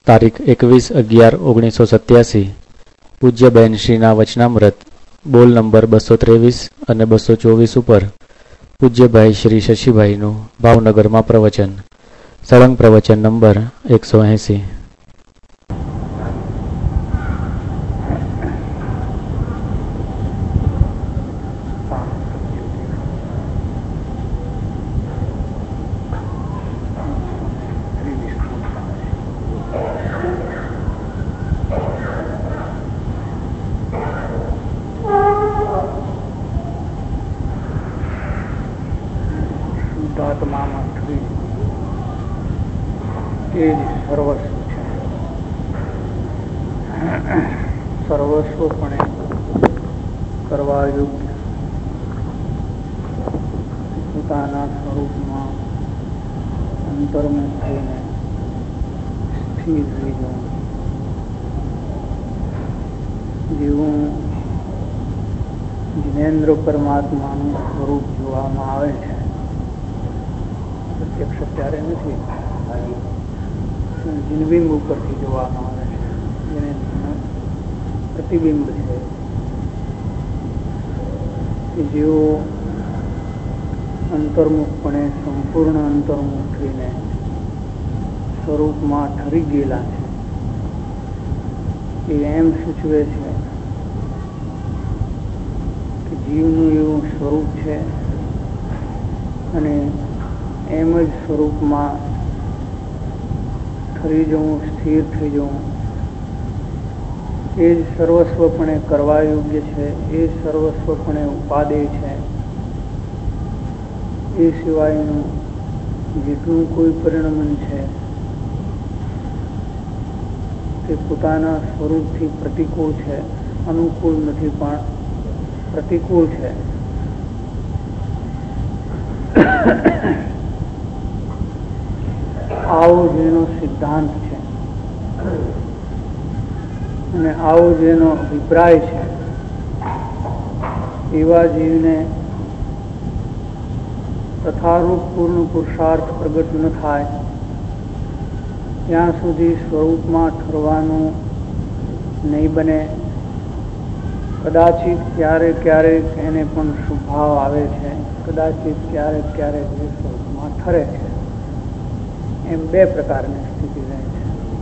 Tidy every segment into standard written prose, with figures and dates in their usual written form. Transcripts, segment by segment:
તારીખ 21/11/1987 પૂજ્ય બહેનશ્રીના વચનામૃત બોલ નંબર 223 અને 224 ઉપર પૂજ્યભાઈ શ્રી શશીભાઈનું ભાવનગરમાં પ્રવચન. સળંગ પ્રવચન નંબર 180. સર્વસ્વપણે કરવા યોગ્ય પોતાના સ્વરૂપમાં અંતર્મુખ થઈને સ્થિર થઈ જવું, જેવું જિનેન્દ્ર પરમાત્માનું સ્વરૂપ જોવામાં આવે છે. પ્રત્યક્ષ ત્યારે નથી, જિનબિંબ ઉપરથી જોવામાં આવે છે. જિનેન્દ્રનું પ્રતિબિંબ છે કે જેઓ અંતર્મુખપણે સંપૂર્ણ અંતર્મુખ થઈને સ્વરૂપમાં ઠરી ગયેલા છે. એ એમ સૂચવે છે કે જીવનું એવું સ્વરૂપ છે અને એમ જ સ્વરૂપમાં ઠરી જવું, સ્થિર થઈ જવું એ જ સર્વસ્વપણે કરવા યોગ્ય છે. એ સર્વસ્વપણે ઉપાદેય છે. એ સિવાયનું જેટલું કોઈ પરિણમન છે તે પોતાના સ્વરૂપથી પ્રતિકૂળ છે. અનુકૂળ નથી પણ પ્રતિકૂળ છે. આવો જેનો સિદ્ધાંત છે અને આવો જેનો અભિપ્રાય છે, એવા જીવને તથારૂપ પૂર્ણ પુરુષાર્થ પ્રગટ ન થાય ત્યાં સુધી સ્વરૂપમાં ઠરવાનું નહીં બને. કદાચિત ક્યારેક ક્યારેક એને પણ શુભાવ આવે છે, કદાચિત ક્યારેક ક્યારેક એ સ્વરૂપમાં ઠરે છે. એમ બે પ્રકારની સ્થિતિ રહે છે.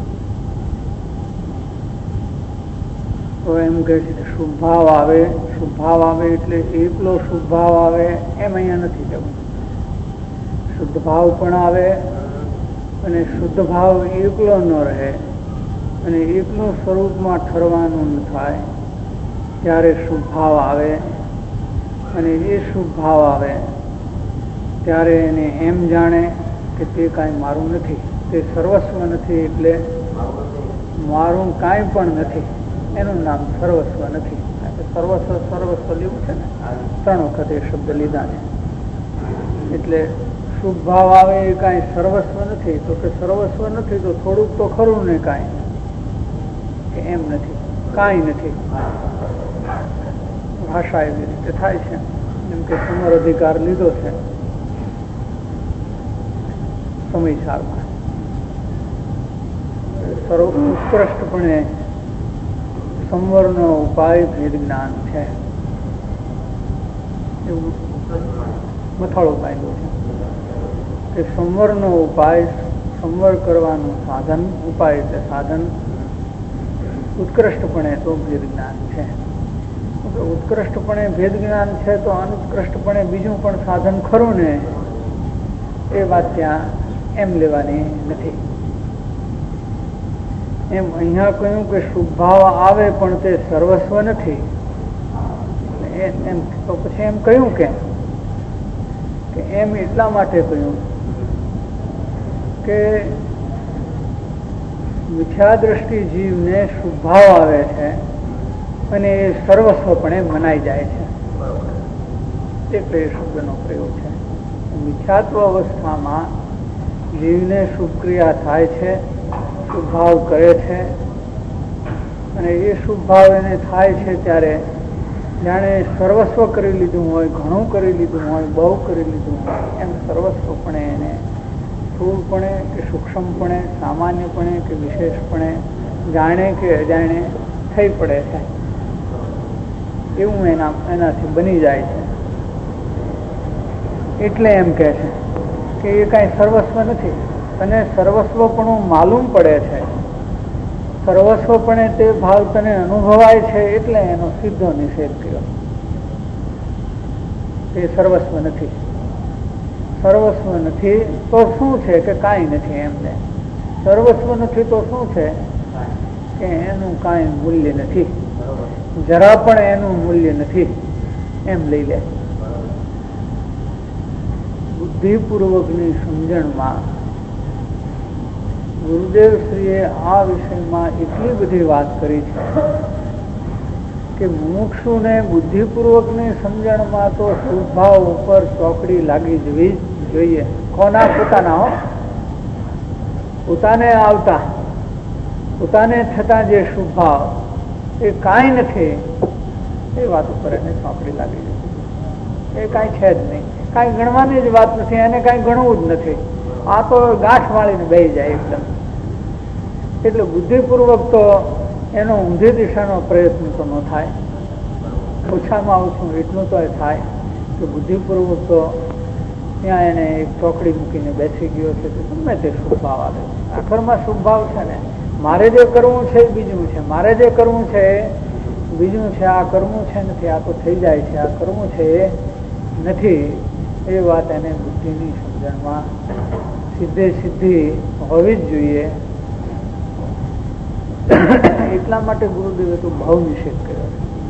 તો એમ કહે છે કે શુભાવ આવે, શુભાવ આવે એટલે એકલો શુભાવ આવે એમ અહીંયા નથી કહેવું. શુદ્ધ ભાવ પણ આવે અને શુદ્ધ ભાવ એકલો ન રહે અને એકલું સ્વરૂપમાં ઠરવાનું ન થાય ત્યારે શુભાવ આવે. અને એ શુભાવ આવે ત્યારે એને એમ જાણે કે તે કાંઈ મારું નથી, તે સર્વસ્વ નથી, એટલે મારું કાંઈ પણ નથી. એનું નામ સર્વસ્વ નથી. સર્વસ્વ સર્વસ્વ લેવું છે ને, 3 વખત એ શબ્દ લીધા છે. એટલે શુભ ભાવ આવે એ કાંઈ સર્વસ્વ નથી. તો કે સર્વસ્વ નથી તો થોડુંક તો ખરું ને કાંઈ, કે એમ નથી, કાંઈ નથી. ભાષા એવી રીતે થાય છે, જેમ કે સમર અધિકાર લીધો છે સમયસારમાં. ઉત્કૃષ્ટપણે સંવરનો ઉપાય ભેદ જ્ઞાન છે એવું મથાળો બાંધ્યો છે કે સંવરનો ઉપાય, સંવર કરવાનું સાધન, ઉપાય એટલે સાધન ઉત્કૃષ્ટપણે તો ભેદ જ્ઞાન છે. ઉત્કૃષ્ટપણે ભેદ જ્ઞાન છે તો અનુત્કૃષ્ટપણે બીજું પણ સાધન ખરું ને, એ વાત ત્યાં એમ લેવાની નથી. એમ અહીંયા કહ્યું કે શુભાવ આવે પણ તે સર્વસ્વ નથી. એમ તો પછી એમ કહ્યું કે એમ એટલા માટે કહ્યું કે મિથ્યા દ્રષ્ટિ જીવને શુભાવ આવે છે અને એ સર્વસ્વપણે મનાઈ જાય છે, એટલે એ શબ્દનો પ્રયોગ છે. મિથ્યાત્વ અવસ્થામાં જીવને શુભ ક્રિયા થાય છે, શુભ ભાવ કરે છે અને એ શુભ ભાવ એને થાય છે ત્યારે જાણે સર્વસ્વ કરી લીધું હોય, ઘણું કરી લીધું હોય, બહુ કરી લીધું હોય એમ સર્વસ્વપણે એને સ્થૂળપણે કે સૂક્ષ્મપણે, સામાન્યપણે કે વિશેષપણે, જાણે કે અજાણે થઈ પડે છે એવું એનાથી બની જાય છે. એટલે એમ કહે છે કે એ કાંઈ સર્વસ્વ નથી. તને સર્વસ્વપણું માલુમ પડે છે, સર્વસ્વપણે તે ભાવ તને અનુભવાય છે, એટલે એનો સીધો નિષેધ કર્યો. તે સર્વસ્વ નથી. સર્વસ્વ નથી તો શું છે કે કાંઈ નથી. એમને સર્વસ્વ નથી તો શું છે કે એનું કાંઈ મૂલ્ય નથી, જરા પણ એનું મૂલ્ય નથી એમ લઈ લે. બુદ્ધિપૂર્વકની સમજણમાં ગુરુદેવશ્રીએ આ વિષયમાં એટલી બધી વાત કરી છે કે મુમુક્ષુને બુદ્ધિપૂર્વકની સમજણમાં તો સ્વભાવ ઉપર ચોકડી લાગી જવી જોઈએ. કોના? પોતાના. પોતાને આવતા, પોતાને થતા જે સ્વભાવ એ કાંઈ નથી એ વાત ઉપર એને ચોકડી લાગી જવી. એ કાંઈ છે જ નહીં, કાંઈ ગણવાની જ વાત નથી, એને કાંઈ ગણવું જ નથી. આ તો ગાંઠ વાળીને બેસી જાય એકદમ. એટલે બુદ્ધિપૂર્વક તો એનો ઊંધી દિશાનો પ્રયત્ન તો ન થાય. ઓછામાં ઓછું એટલું તો થાય કે બુદ્ધિપૂર્વક તો ત્યાં એને એક ચોકડી મૂકીને બેસી ગયો છે તો ગમે તે શુભભાવ આવે. આખરમાં શુભભાવ છે ને, મારે જે કરવું છે બીજું છે, મારે જે કરવું છે બીજું છે, આ કરવું છે નથી, આ તો થઈ જાય છે, આ કરવું છે એ નથી. એ વાત એને બુદ્ધિની સમજણમાં સીધી હોવી જ જોઈએ. એટલા માટે ગુરુદેવે તો ભાવ નિષેધ કર્યો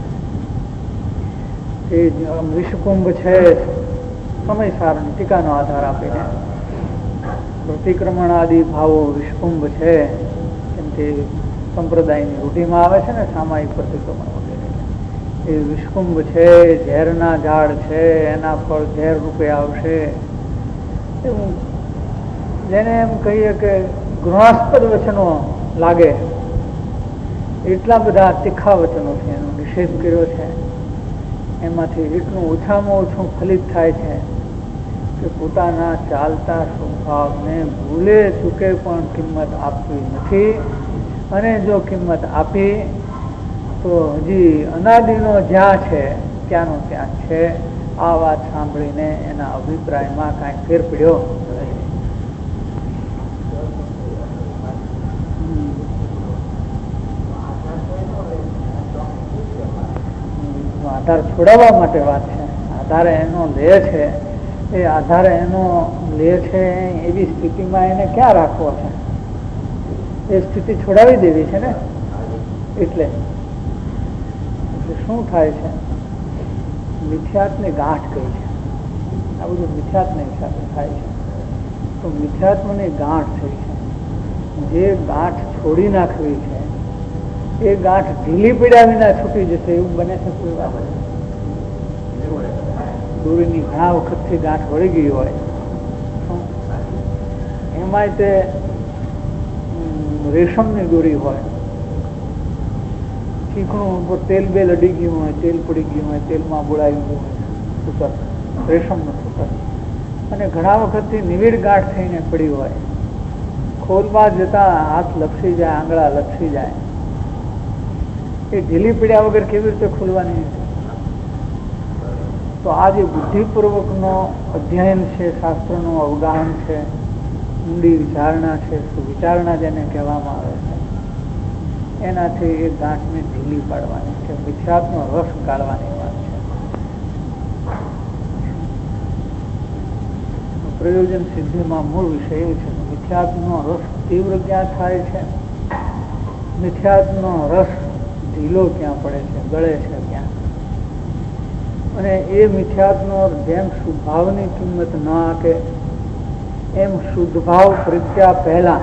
છે. એ વિષકુંભ છે, સમય સારની ટીકાનો આધાર આપીને પ્રતિક્રમણ આદિ ભાવો વિષકુંભ છે કેમ કે સંપ્રદાયની રૂઢિમાં આવે છે ને સામાયિક પ્રતિક્રમણ વગેરે. એ વિષકુંભ છે, ઝેરના ઝાડ છે, એના ફળ ઝેર રૂપે આવશે. એવું જેને એમ કહીએ કે ઘૃણાસ્પદ વચનો લાગે એટલા બધા તીખા વચનોથી એનો નિષેધ કર્યો છે. એમાંથી એટલું ઓછામાં ઓછું ફલિત થાય છે કે પોતાના ચાલતા સ્વભાવને ભૂલે ચૂકે પણ કિંમત આપવી નથી. અને જો કિંમત આપી તો હજી અનાદિનો જ્યાં છે ત્યાંનો ત્યાં છે. આ વાત સાંભળીને એના અભિપ્રાયમાં કાંઈ ફેર પડ્યો નથી. આધાર છોડાવવા માટે વાત છે. આધારે એનો લે છે, એ આધારે એનો લે છે એવી સ્થિતિમાં એને ક્યાં રાખવો છે? એ સ્થિતિ છોડાવી દેવી છે ને. એટલે શું થાય છે? મિથ્યાત્વની ગાંઠ કઈ છે. આ બધું મિથ્યાત્વની હિસાબે થાય છે. તો મિથ્યાત્વની ગાંઠ થઈ છે. જે ગાંઠ છોડી નાખવી છે એ ગાંઠ ઢીલી પીડા વિના છૂટી જશે એવું બને છે કોઈ વાત? દોરીની ઘણા વખતથી ગાંઠ વળી ગઈ હોય એમાંય તે રેશમની દોરી હોય, ચીકણું તેલ બેલ અડી ગયું હોય, તેલ પડી ગયું હોય, તેલમાં બોળાયું હોય સૂતર, રેશમનું સૂતર, અને ઘણા વખતથી નિવિડ ગાંઠ થઈને પડી હોય. ખોલવા જતા હાથ લપસી જાય, આંગળા લપસી જાય. એ ઢીલી પીડ્યા વગર કેવી રીતે ખોલવાની? તો આ જે બુદ્ધિપૂર્વકનો અધ્યયન છે, શાસ્ત્રનું અવગાહન છે, ઊંડી વિચારણા છે, સુવિચારણા જેને કહેવામાં આવે છે, એનાથી એ ગાંઠને ઢીલી પાડવાની છે, મિથ્યાત્વનો રસ કાઢવાની વાત છે. પ્રયોજન સિદ્ધિમાં મૂળ વિષય એ છે કે મિથ્યાત્વનો રસ તીવ્ર ક્યાં થાય છે, મિથ્યાત્વનો રસ ઢીલો ક્યાં પડે છે, ગળે છે ક્યાં. અને એ મિથ્યાત્વનો જેમ શુદ્ધભાવની કિંમત ન આપે એમ શુદ્ધભાવ પ્રત્યા પહેલા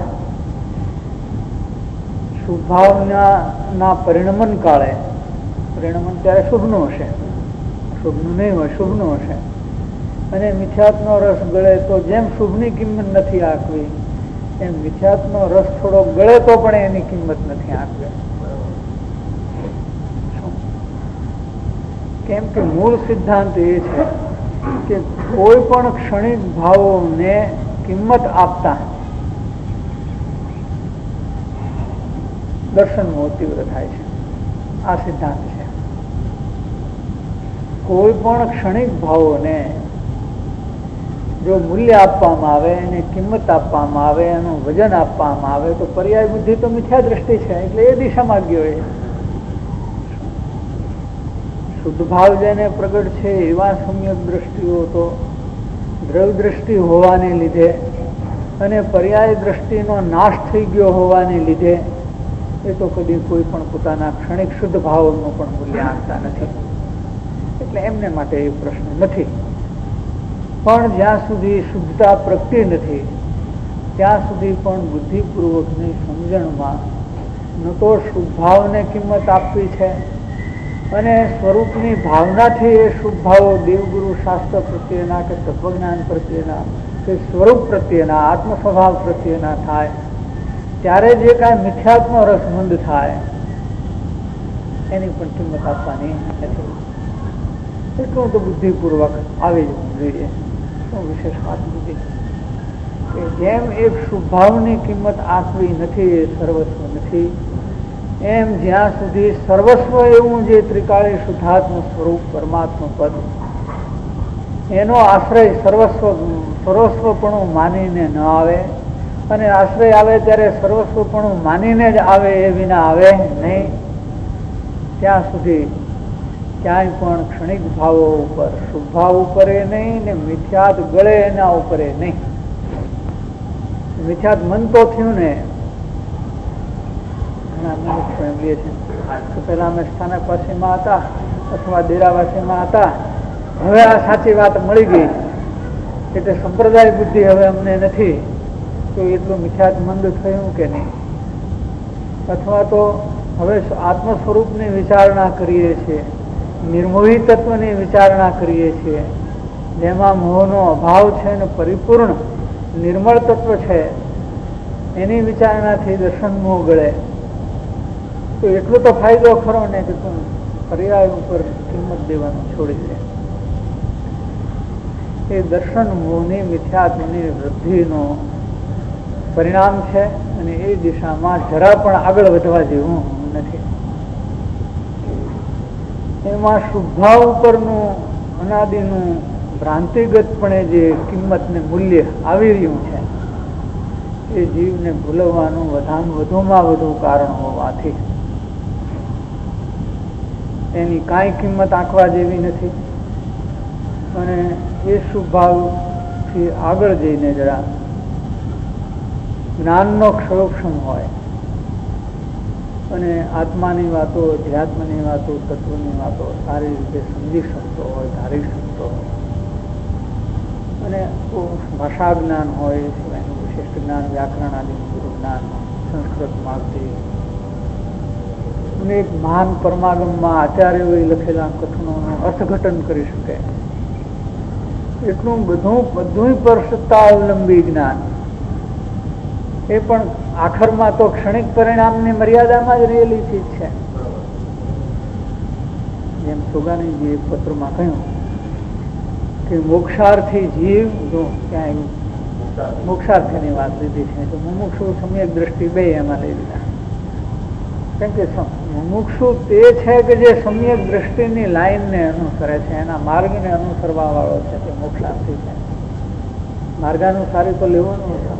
શુભભાવના પરિણમન કાળે, પરિણમન ત્યારે શુભનું હશે, શુભનું નહીં હોય, શુભનું હશે, અને મિથ્યાત્વનો રસ ગળે તો જેમ શુભની કિંમત નથી આંકવી એમ મિથ્યાત્વનો રસ થોડો ગળે તો પણ એની કિંમત નથી આંકવી. કેમ કે મૂળ સિદ્ધાંત એ છે કે કોઈ પણ ક્ષણિક ભાવોને કિંમત આપતા દર્શન મોહ તીવ્ર થાય છે. આ સિદ્ધાંત છે. કોઈ પણ ક્ષણિક ભાવોને જો મૂલ્ય આપવામાં આવે, એને કિંમત આપવામાં આવે, એનું વજન આપવામાં આવે તો પર્યાય બુદ્ધિ તો મિથ્યા દ્રષ્ટિ છે, એટલે એ દિશામાં ગયો. એ શુદ્ધ ભાવ જેને પ્રગટ છે એવા સમ્યક દ્રષ્ટિઓ તો દ્રવ્ય દ્રષ્ટિ હોવાને લીધે અને પર્યાય દ્રષ્ટિનો નાશ થઈ ગયો હોવાને લીધે એ તો કદી કોઈ પણ પોતાના ક્ષણિક શુદ્ધ ભાવનું પણ મૂલ્ય આપતા નથી. એટલે એમને માટે એ પ્રશ્ન નથી. પણ જ્યાં સુધી શુદ્ધતા પ્રગટી નથી ત્યાં સુધી પણ બુદ્ધિપૂર્વકની સમજણમાં ન તો શુભ ભાવને કિંમત આપવી છે અને સ્વરૂપની ભાવનાથી એ શુભ ભાવો દેવગુરુ શાસ્ત્ર પ્રત્યેના કે તત્વજ્ઞાન પ્રત્યેના કે સ્વરૂપ પ્રત્યેના આત્મ સ્વભાવ પ્રત્યેના થાય ત્યારે જે કાંઈ મિથ્યાત્મ રસમંદ થાય એની પણ કિંમત આપવાની નથી. એટલું તો બુદ્ધિપૂર્વક આવી જવું જોઈએ. શું વિશેષ વાત બુદ્ધિ કે જેમ એક શુભાવની કિંમત આપવી નથી, એ સર્વસ્વ નથી, એમ જ્યાં સુધી સર્વસ્વ એવું જે ત્રિકાળી શુદ્ધાત્મ સ્વરૂપ પરમાત્મ પદ એનો આશ્રય સર્વસ્વપણું માનીને ન આવે અને આશ્રય આવે ત્યારે સર્વસ્વપણું માનીને જ આવે, એ વિના આવે નહીં, ત્યાં સુધી ક્યાંય પણ ક્ષણિક ભાવો ઉપર શુભ ભાવ ઉપર એ નહીં ને મિથ્યાત ગળે એના ઉપર એ નહીં. મિથ્યાત મન તો થયું ને. ઘણા મનુષ્યો એમ લે છે કે પેલા અમે સ્થાનક વાસીમાં હતા અથવા ડેરાવાસીમાં હતા, હવે આ સાચી વાત મળી ગઈ એટલે સંપ્રદાય બુદ્ધિ હવે અમને નથી, તો એટલું મિથ્યાત મંદ થયું કે નહીં. અથવા તો હવે આત્મ સ્વરૂપની વિચારણા કરીએ છીએ, નિર્મોહી તત્વની વિચારણા કરીએ છીએ, જેમાં મોહનો અભાવ છે ને પરિપૂર્ણ નિર્મળ તત્વ છે, એની વિચારણાથી દર્શન મોહ ગળે તો એટલો તો ફાયદો ખરો ને કે તું પર્યાય ઉપર કિંમત દેવાનું છોડી દે. એ દર્શન મોહની મિથ્યાત્વની વૃદ્ધિનો પરિણામ છે અને એ દિશામાં જરા પણ આગળ વધવા જેવું નથી. એમાં શુભભાવ ઉપરનું અનાદિનું ભ્રાંતિગતપણે જે કિંમત ને મૂલ્ય આવી રહ્યું છે એ જીવને ભૂલવાનું વધુમાં વધુ કારણ હોવાથી એની કાંઈ કિંમત આંકવા જેવી નથી. અને એ શુભભાવથી આગળ જઈને જરા જ્ઞાનનો ક્ષયોક્ષમ હોય અને આત્માની વાતો, અધ્યાત્મની વાતો, તત્વની વાતો સારી રીતે સમજી શકતો હોય, ધારી શકતો હોય અને ભાષા જ્ઞાન હોય, સિવાયનું વિશિષ્ટ જ્ઞાન, વ્યાકરણ આદિનું બધું જ્ઞાન સંસ્કૃત માગતી અને એક મહાન પરમાગમમાં આચાર્યોએ લખેલા કથનોનું અર્થઘટન કરી શકે એટલું બધું પરસત્તા અવલંબી જ્ઞાન, એ પણ આખરમાં તો ક્ષણિક પરિણામની મર્યાદામાં જ રહેલી ચીજ છે. જેમ સુગાનીજી એક પત્રમાં કહ્યું કે મોક્ષાર્થી જીવ, જો ક્યાંય મોક્ષાર્થીની વાત લીધી છે તો મુમુક્ષુ સમ્યક દ્રષ્ટિ બે એમાં લઈ લીધા. કેમ કે મુમુક્ષુ તે છે કે જે સમ્યક દ્રષ્ટિની લાઈનને અનુસરે છે, એના માર્ગને અનુસરવા વાળો છે, તે મોક્ષાર્થી છે. માર્ગાનુસારી તો લેવાનું.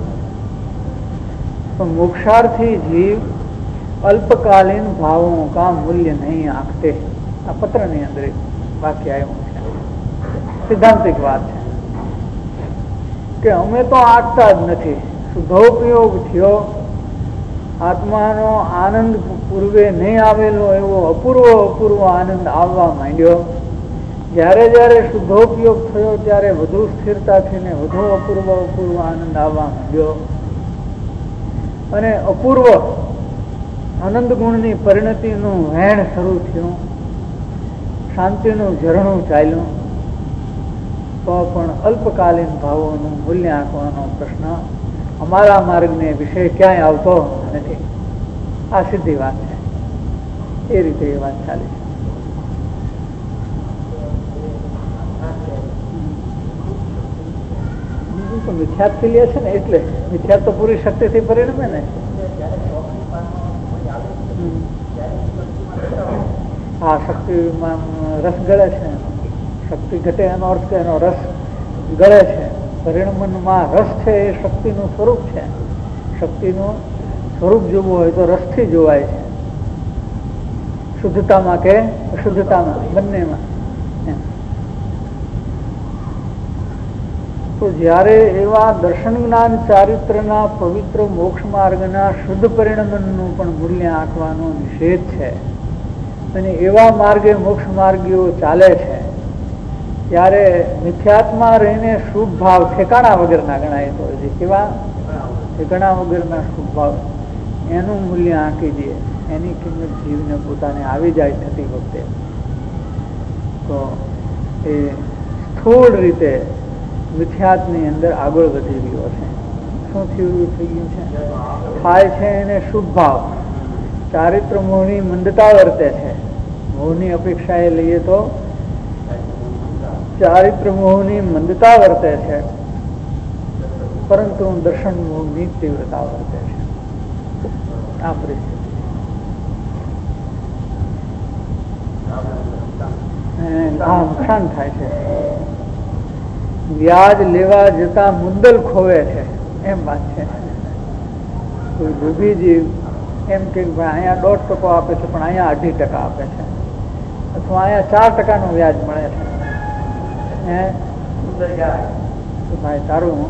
मोक्षार्थी जीव अल्पकालीन भावों का मूल्य नहीं आंकते. आ पत्र ની અંદર વાક્ય આવ્યું છે, સિદ્ધાંતિક વાત છે કે અમે તો આંકતા જ નથી. શુદ્ધોપયોગ થયો, આત્માનો આનંદ પૂર્વે નહીં આવેલો એવો અપૂર્વ આનંદ આવવા માંડ્યો. જ્યારે જ્યારે શુદ્ધોપયોગ થયો ત્યારે વધુ સ્થિરતાથી ને વધુ અપૂર્વ આનંદ આવવા માંડ્યો અને અપૂર્વ આનંદ ગુણની પરિણતિનું વહેણ શરૂ થયું, શાંતિનું ઝરણું ચાલ્યું, તો પણ અલ્પકાલીન ભાવોનું મૂલ્ય આંકવાનો પ્રશ્ન અમારા માર્ગને વિશે ક્યાંય આવતો નથી. આ સીધી વાત છે. એ રીતે એ વાત ચાલે છે. મિથ્યાથી લે છે ને, એટલે મિથ્યા તો પૂરી શક્તિથી પરિણમે ને. હા, શક્તિમાં રસ ગળે છે. શક્તિ ઘટે એનો અર્થ કે એનો રસ ગળે છે. પરિણમનમાં રસ છે એ શક્તિનું સ્વરૂપ છે. શક્તિનું સ્વરૂપ જોવું હોય તો રસથી જોવાય છે, શુદ્ધતામાં કે અશુદ્ધતામાં, બંનેમાં. તો જ્યારે એવા દર્શન જ્ઞાન ચારિત્રના પવિત્ર મોક્ષ માર્ગના શુદ્ધ પરિણમનનું પણ મૂલ્ય આંકવાનો નિષેધ છે, અને એવા માર્ગે મોક્ષ માર્ગીઓ ચાલે છે, ત્યારે મિથ્યાત્મા રહીને શુભ ભાવ ઠેકાણા વગરના ગણાય. તો કેવા ઠેકાણા વગરના શુભ ભાવ, એનું મૂલ્ય આંકી દે, એની કિંમત જીવને પોતાને આવી જાય થતી વખતે, તો એ સ્થૂળ રીતે મિથ્યાત્મની અંદર આગળ વધી રહ્યો છે. શું થયું થઈ ગયું છે? થાય છે એને શુભ ભાવ. ચારિત્ર મોહની મંદતા વર્તે છે. મોહની અપેક્ષા એ લઈએ તો ચારિત્ર મોહની મંદતા વર્તે છે, પરંતુ દર્શન મોહની તીવ્રતા વર્તે છે. આ પરિસ્થિતિ નુકસાન થાય છે. વ્યાજ લેવા જતા મુદ્દલ ખોવે છે, એમ વાત છે. કોઈ ડૂબી જીવ એમ કે અહીંયા 1.5% આપે છે, પણ અહીંયા 2.5% આપે છે, અથવા અહીંયા 4% વ્યાજ મળે છે. ભાઈ તારું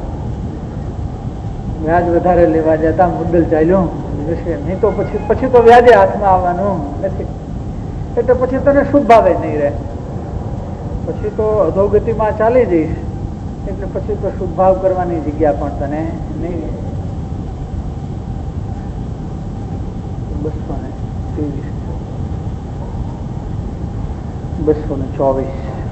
વ્યાજ વધારે લેવા જતા મુદ્દલ ચાલ્યો જશે નહીં, તો પછી તો વ્યાજે હાથમાં આવવાનું નથી. એટલે પછી તને શુભ ભાવે નહીં રહે, પછી તો અધોગતિમાં ચાલી જઈશ. એટલે પછી તો શુભ ભાવ કરવાની જગ્યા પણ તને નહીં. 224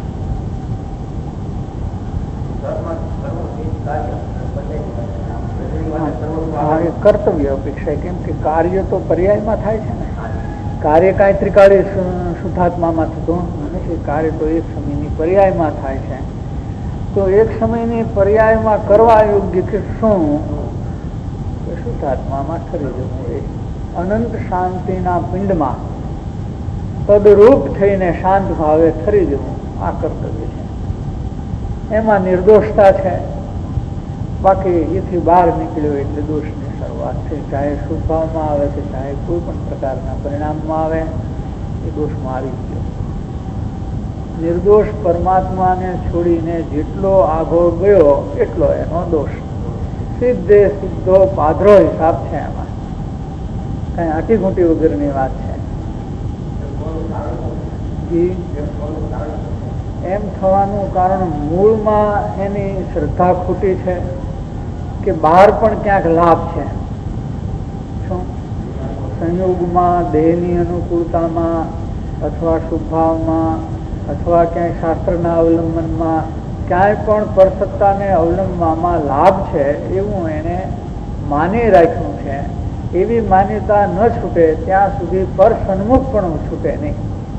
કર્તવ્ય અપેક્ષા. કેમ કે કાર્ય તો પર્યાયમાં થાય છે ને. કાર્ય કાંઈ ત્રિકાળી શુદ્ધાત્મામાં થતું નથી. કાર્ય તો એક સમયની પર્યાયમાં થાય છે. તો એક સમયની પર્યાયમાં કરવા યોગ્ય કે શું? શુદ્ધાત્મામાં ઠરી જવું, એ અનંત શાંતિના પિંડમાં તદરૂપ થઈને શાંત ભાવે ઠરી જવું, આ કર્તવ્ય છે. એમાં નિર્દોષતા છે. બાકી એથી બહાર નીકળ્યો એટલે દોષની શરૂઆત થઈ. ચાહે શુભ ભાવમાં આવે છે, ચાહે કોઈ પણ પ્રકારના પરિણામમાં આવે, એ દોષમાં આવી ગયો. નિર્દોષ પરમાત્માને છોડીને જેટલો આઘો ગયો એટલો એનો દોષ. સીધે સીધો પાધરો હિસાબ છે. એમાં કઈ આટી ઘૂંટી વગરની વાત છે. એમ થવાનું કારણ મૂળમાં એની શ્રદ્ધા ખોટી છે કે બહાર પણ ક્યાંક લાભ છે? શું સંયોગમાં, દેહની અનુકૂળતામાં, અથવા શુભભાવમાં, અથવા ક્યાંય શાસ્ત્રના અવલંબનમાં, ક્યાંય પણ પરસત્તાને અવલંબવામાં લાભ છે એવું એને માની રાખ્યું છે. એવી માન્યતા ન છૂટે ત્યાં સુધી પર સન્મુખ પણ છૂટે નહીં.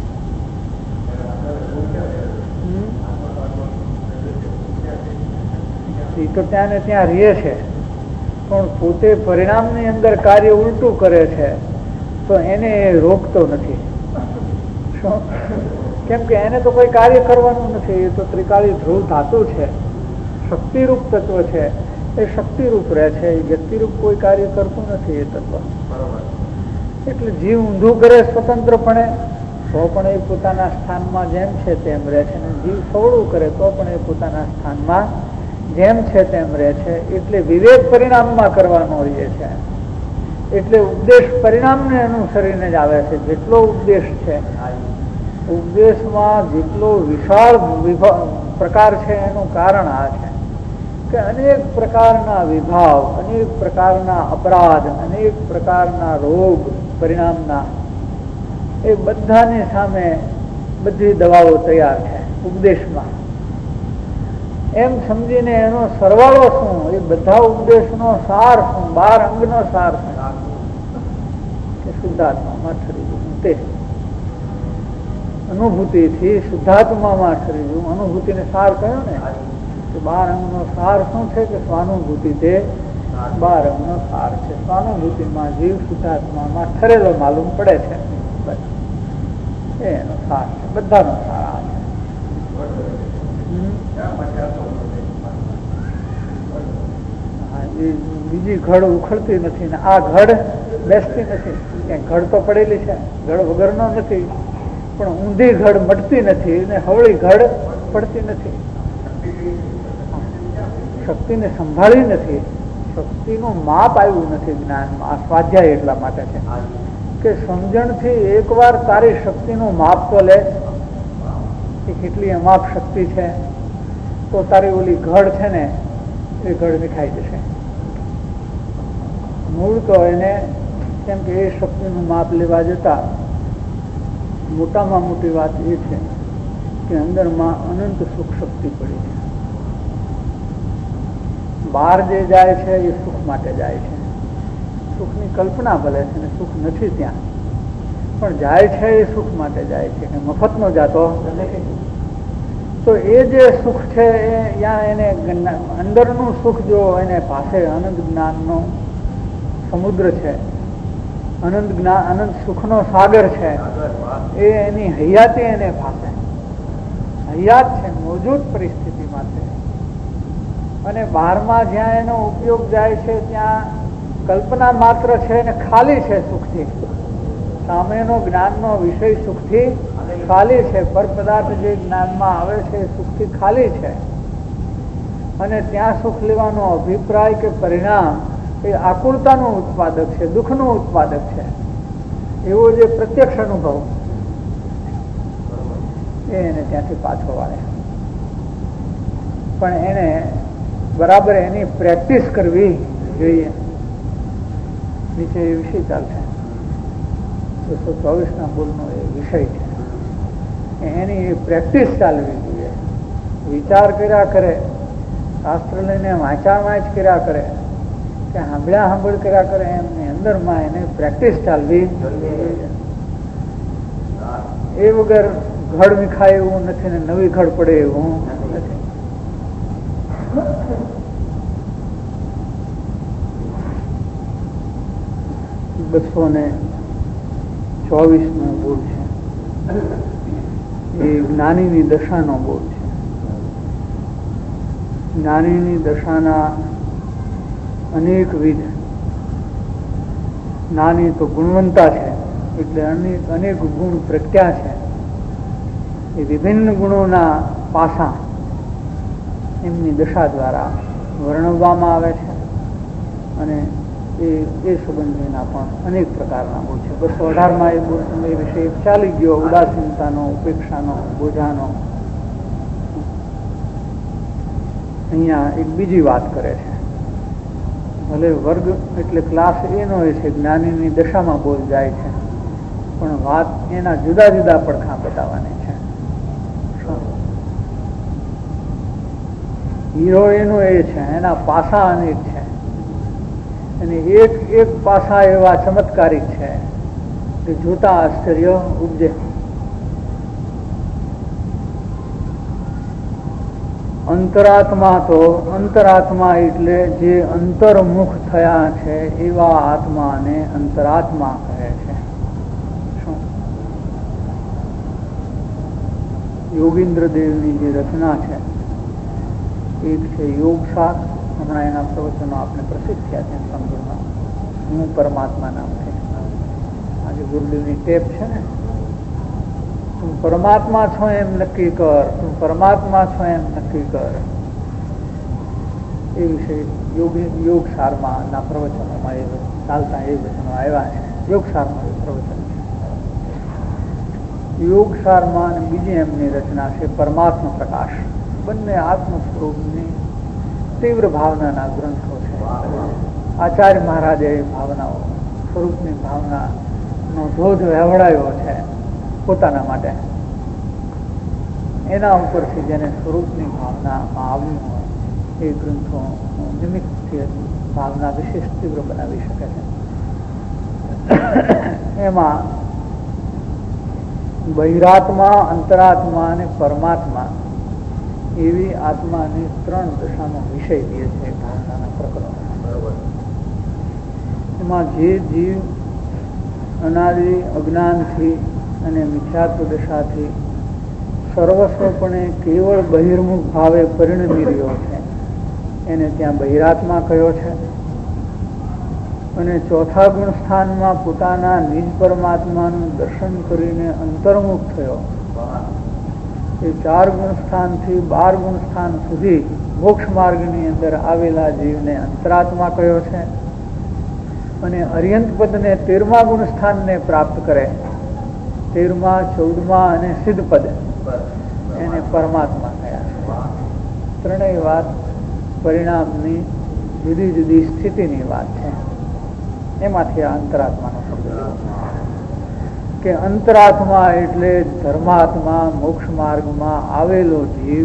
એ તો ત્યાં ને ત્યાં રહે છે, પણ પોતે પરિણામની અંદર કાર્ય ઉલટું કરે છે, તો એને રોકતો નથી. શું? કેમ કે એને તો કોઈ કાર્ય કરવાનું નથી. એ તો ત્રિકાળી ધ્રુવ ધાતુ છે, શક્તિરૂપ તત્વ છે. એ શક્તિરૂપ રહે છે, એ વ્યક્તિરૂપ કોઈ કાર્ય કરતું નથી એ તત્વ. એટલે જીવ ઊંધું કરે સ્વતંત્રપણે તો પણ એ પોતાના સ્થાનમાં જેમ છે તેમ રહે છે, અને જીવ સવળું કરે તો પણ એ પોતાના સ્થાનમાં જેમ છે તેમ રહે છે. એટલે વિવેક પરિણામમાં કરવાનો રહે છે. એટલે ઉપદેશ પરિણામને અનુસરીને જ આવે છે. જેટલો ઉપદેશ છે, ઉપદેશમાં જેટલો વિશાળ પ્રકાર છે, એનું કારણ આ છે કે અનેક પ્રકારના વિભાવ, અનેક પ્રકારના અપરાધ, અનેક પ્રકારના રોગ પરિણામના, એ બધાની સામે બધી દવાઓ તૈયાર છે ઉપદેશમાં. એમ સમજીને એનો સરવાળો શું? એ બધા ઉપદેશનો સાર શું? 12 અંગનો સાર શું? કે શુદ્ધાત્મામાં ઠરી જવું. તે અનુભૂતિથી શુદ્ધાત્મામાં ઠરી જવું. અનુભૂતિને સાર કયો ને, કે 12 અંગનો સાર શું છે કે સ્વાનુભૂતિ તે 12 અંગનો સાર છે. સ્વાનુભૂતિમાં જીવ શુદ્ધાત્મામાં ઠરેલો માલુમ પડે છે. એનો સાર છે, બધાનો સાર આ છે. બીજી ઘડ ઉખડતી નથી ને આ ઘડ બેસતી નથી. ઘડ તો પડેલી છે, ઘડ વગરનો નથી, પણ ઊંધી ઘડ મટતી નથી ને હવળી ઘડ પડતી નથી. શક્તિને સંભાળી નથી, શક્તિનું માપ આવ્યું નથી જ્ઞાનમાં. આ સ્વાધ્યાય એટલા માટે છે કે સમજણથી એકવાર તારી શક્તિનું માપ તો લે કે કેટલી અમાપ શક્તિ છે, તો તારી ઓલી ઘડ છે ને એ ઘડ વિખાઈ જશે. મૂળ તો એને કેમ કે એ શક્તિનું માપ લેવા જતા મોટામાં મોટી વાત એ છે કે અંદરમાં અનંત સુખ શક્તિ પડી છે. બહાર જે જાય છે એ સુખ માટે જાય છે. સુખની કલ્પના ભલે છે ને સુખ નથી ત્યાં, પણ જાય છે એ સુખ માટે જાય છે, કે મફતનો જાતો નથી. તો એ જે સુખ છે એ ત્યાં એને અંદરનું સુખ જો એને પાસે અનંત જ્ઞાનનો સમુદ્ર છે, અનંત જ્ઞાન અનંત સુખનો સાગર છે, એ એની હયાતી એને પાસે હયાત છે, મોજૂદ પરિસ્થિતિમાં છે. અને બહારમાં જ્યાં એનો ઉપયોગ જાય છે ત્યાં કલ્પના માત્ર છે ને ખાલી છે સુખથી. સામેનો જ્ઞાનનો વિષય સુખથી ખાલી છે, પર પદાર્થ જે જ્ઞાનમાં આવે છે એ સુખથી ખાલી છે. અને ત્યાં સુખ લેવાનો અભિપ્રાય કે પરિણામ એ આકુળતાનું ઉત્પાદક છે, દુઃખનું ઉત્પાદક છે. એવો જે પ્રત્યક્ષ અનુભવ એને ત્યાંથી પાછો વાળે. પણ એને બરાબર એની પ્રેક્ટિસ કરવી જોઈએ. નીચે એ વિષય ચાલશે 224 બોલનો એ વિષય છે. એની પ્રેક્ટિસ ચાલવી જોઈએ. વિચાર કર્યા કરે, શાસ્ત્ર લઈને વાંચ કર્યા કરે કે સાંભળ કર્યા કરે, એમની અંદરમાં એને પ્રેક્ટિસ ચાલવી જોઈએ. એ વગર ઘડ વિખાય એવું નથી ને નવી ઘડ પડે એવું નથી. 224 બોલ છે એ જ્ઞાનીની દશાનો બોલ છે. જ્ઞાનીની દશાના અનેકવિધ, જ્ઞાની તો ગુણવંતા છે એટલે અનેક ગુણ પ્રત્યા છે. એ વિભિન્ન ગુણોના પાસા એમની દશા દ્વારા વર્ણવવામાં આવે છે. અને એ સંબંધીના પણ અનેક પ્રકારના બોલ છે. 218 એ બોલ એ વિષય ચાલી ગયો, ઉદાસીનતાનો, ઉપેક્ષાનો, બોજાનો. અહીંયા એક બીજી વાત કરે છે. ભલે વર્ગ એટલે ક્લાસ એનો એ છે, જ્ઞાનીની દશામાં બોલ જાય છે, પણ વાત એના જુદા જુદા પડખા બતાવવાની છે. હીરો એનો એ છે, એના પાસા અનેક છે, અને એક પાસા એવા ચમત્કારિક છે કે જોતા આશ્ચર્ય ઉપજે. અંતરાત્મા એટલે જે અંતર્મુખ થયા છે એવા આત્માને અંતરાત્મા કહે છે. શું યોગીન્દ્ર દેવની જે રચના છે એક છે યોગસાર. હમણાં એના પ્રવચનો આપણે પ્રસિદ્ધ થયા છે સમજણમાં. હું પરમાત્મા નામથી આજે ગુરુદેવની ટેપ છે ને, તું પરમાત્મા છો એમ નક્કી કર, તું પરમાત્મા છો એમ નક્કી કર. એ વિશે યોગસારમાં ના પ્રવચનોમાં એ ચાલતા એ વચનો આવ્યા છે. યોગસારમાં એ પ્રવચન છે. યોગસારમાં બીજી એમની રચના છે પરમાત્મા પ્રકાશ. બંને આત્મ સ્વરૂપની તીવ્ર ભાવનાના ગ્રંથો છે. આચાર્ય મહારાજે એ ભાવનાઓ, સ્વરૂપની ભાવનાનો ધોધ વહેવડાયો છે પોતાના માટે. એના ઉપરથી જેને સ્વરૂપની ભાવનામાં આવ્યું હોય એ ગ્રંથો નિમિત્તથી ભાવના વિશેષ તીવ્ર બનાવી શકે છે. એમાં બહિરાત્મા, અંતરાત્મા અને પરમાત્મા એવી આત્માની 3 દશાનો વિષય દે છે ભાવનાના પ્રકરણ. એમાં જે જીવ અનાદિ અજ્ઞાનથી અને મિથ્યાત્વ દશાથી સર્વસ્વપણે કેવળ બહિર્મુખ ભાવે પરિણમી રહ્યો છે એને ત્યાં બહિરાત્મા કયો છે. અને ચોથા ગુણ સ્થાનમાં પોતાના નિજ પરમાત્માનું દર્શન કરીને અંતર્મુખ થયો. એ 4 ગુણ સ્થાનથી 12 ગુણ સ્થાન સુધી મોક્ષ માર્ગની અંદર આવેલા જીવને અંતરાત્મા કયો છે. અને અર્યંત પદને 13મા ગુણ સ્થાનને પ્રાપ્ત કરે, 13મા 14મા અને સિદ્ધ પદ એને પરમાત્મા કયા છે. ત્રણેય વાત પરિણામની જુદી જુદી સ્થિતિની વાત છે. એમાંથી આ અંતરાત્માનો શબ્દ કે અંતરાત્મા એટલે ધર્માત્મા, મોક્ષ માર્ગમાં આવેલો જીવ.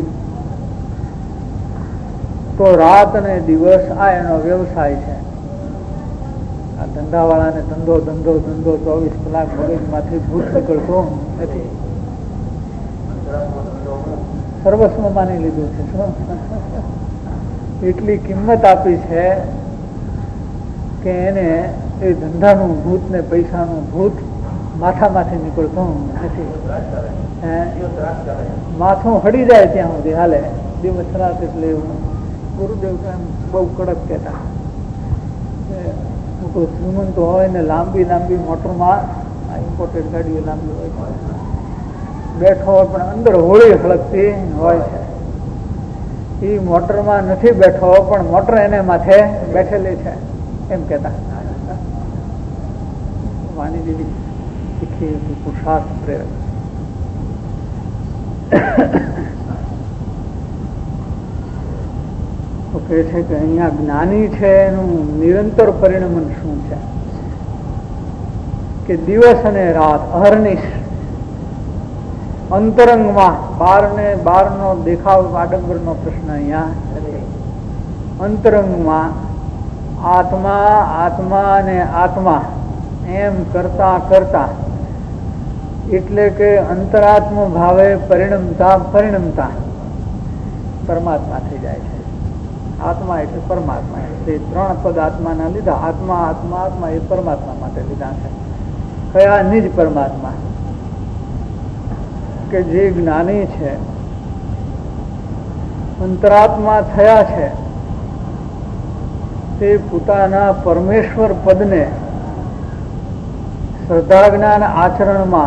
તો રાત અને દિવસ આ એનો વ્યવસાય છે. આ ધંધાવાળાને ધંધો ધંધો ધંધો 24 કલાક મગજમાંથી ભૂત નીકળતો નથી. સર્વસ્વ માની લીધું છે. એટલી કિંમત આપી છે કે એને એ ધંધાનું ભૂત ને પૈસાનું ભૂત માથામાંથી નીકળતું નથી. માથું હડી જાય ત્યાં સુધી હાલે. દિવસ રાત એટલે એવું ગુરુદેવ બહુ કડક કહેતા. શ્રીમંત હોય ને લાંબી લાંબી મોટરમાં, ઇમ્પોર્ટેડ ગાડીઓ લાંબી હોય, બેઠો હોય પણ અંદર હોળી હળગતી હોય છે. એ મોટરમાં નથી બેઠો પણ મોટર એને માથે બેઠેલી છે એમ કેતા. વાણી દીદી શીખી હતી પુરુષાર્થ પ્રેરક. તો કહે છે કે અહીંયા જ્ઞાની છે એનું નિરંતર પરિણમન શું છે કે દિવસ અને રાત અહર્નિશ અંતરંગમાં 12 ને 12 નો દેખાવ આડંબરનો પ્રશ્ન અહીંયા અંતરંગમાં આત્મા આત્મા અને આત્મા એમ કરતા કરતા એટલે કે અંતરાત્મ ભાવે પરિણમતા પરિણમતા પરમાત્મા થઈ જાય છે. આત્મા એટલે પરમાત્મા. એ 3 પદ આત્માના લીધા. આત્મા આત્મા આત્મા એ પરમાત્મા માટે લીધા છે. કયા? નિજ પરમાત્મા. કે જે જ્ઞાની છે, અંતરાત્મા થયા છે, તે પોતાના પરમેશ્વર પદને શ્રદ્ધા જ્ઞાન આચરણમાં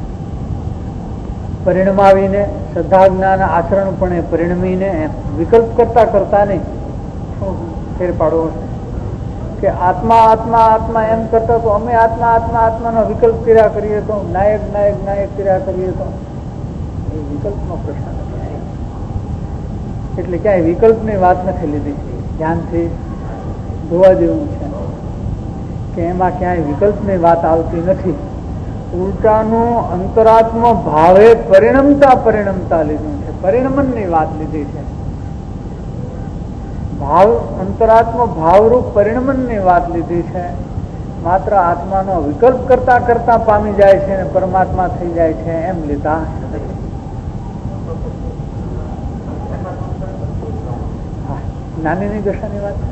પરિણમાવીને, શ્રદ્ધા જ્ઞાન આચરણપણે પરિણમીને વિકલ્પ કરતા કરતા નહીં. શું ફેર પાડવો કે આત્મા આત્મા આત્મા એમ કરતા તો અમે આત્મા આત્મા આત્માનો વિકલ્પ કર્યા કરીએ તો, નાયક નાયક નાયક કર્યા કરીએ તો એ વિકલ્પનો પ્રશ્ન નથી. એટલે ક્યાંય વિકલ્પની વાત નથી લીધી. ધ્યાનથી જોવા જેવું છે કે એમાં ક્યાંય વિકલ્પની વાત આવતી નથી. ઉલટાનું અંતરાત્મ ભાવે પરિણમતા પરિણમતા લીધું છે. પરિણમનની વાત લીધી છે. ભાવ અંતરાત્મ ભાવરૂપ પરિણમનની વાત લીધી છે. માત્ર આત્માનો વિકલ્પ કરતા કરતા પામી જાય છે અને પરમાત્મા થઈ જાય છે એમ લીધા નથી. જ્ઞાનીની દશાની વાત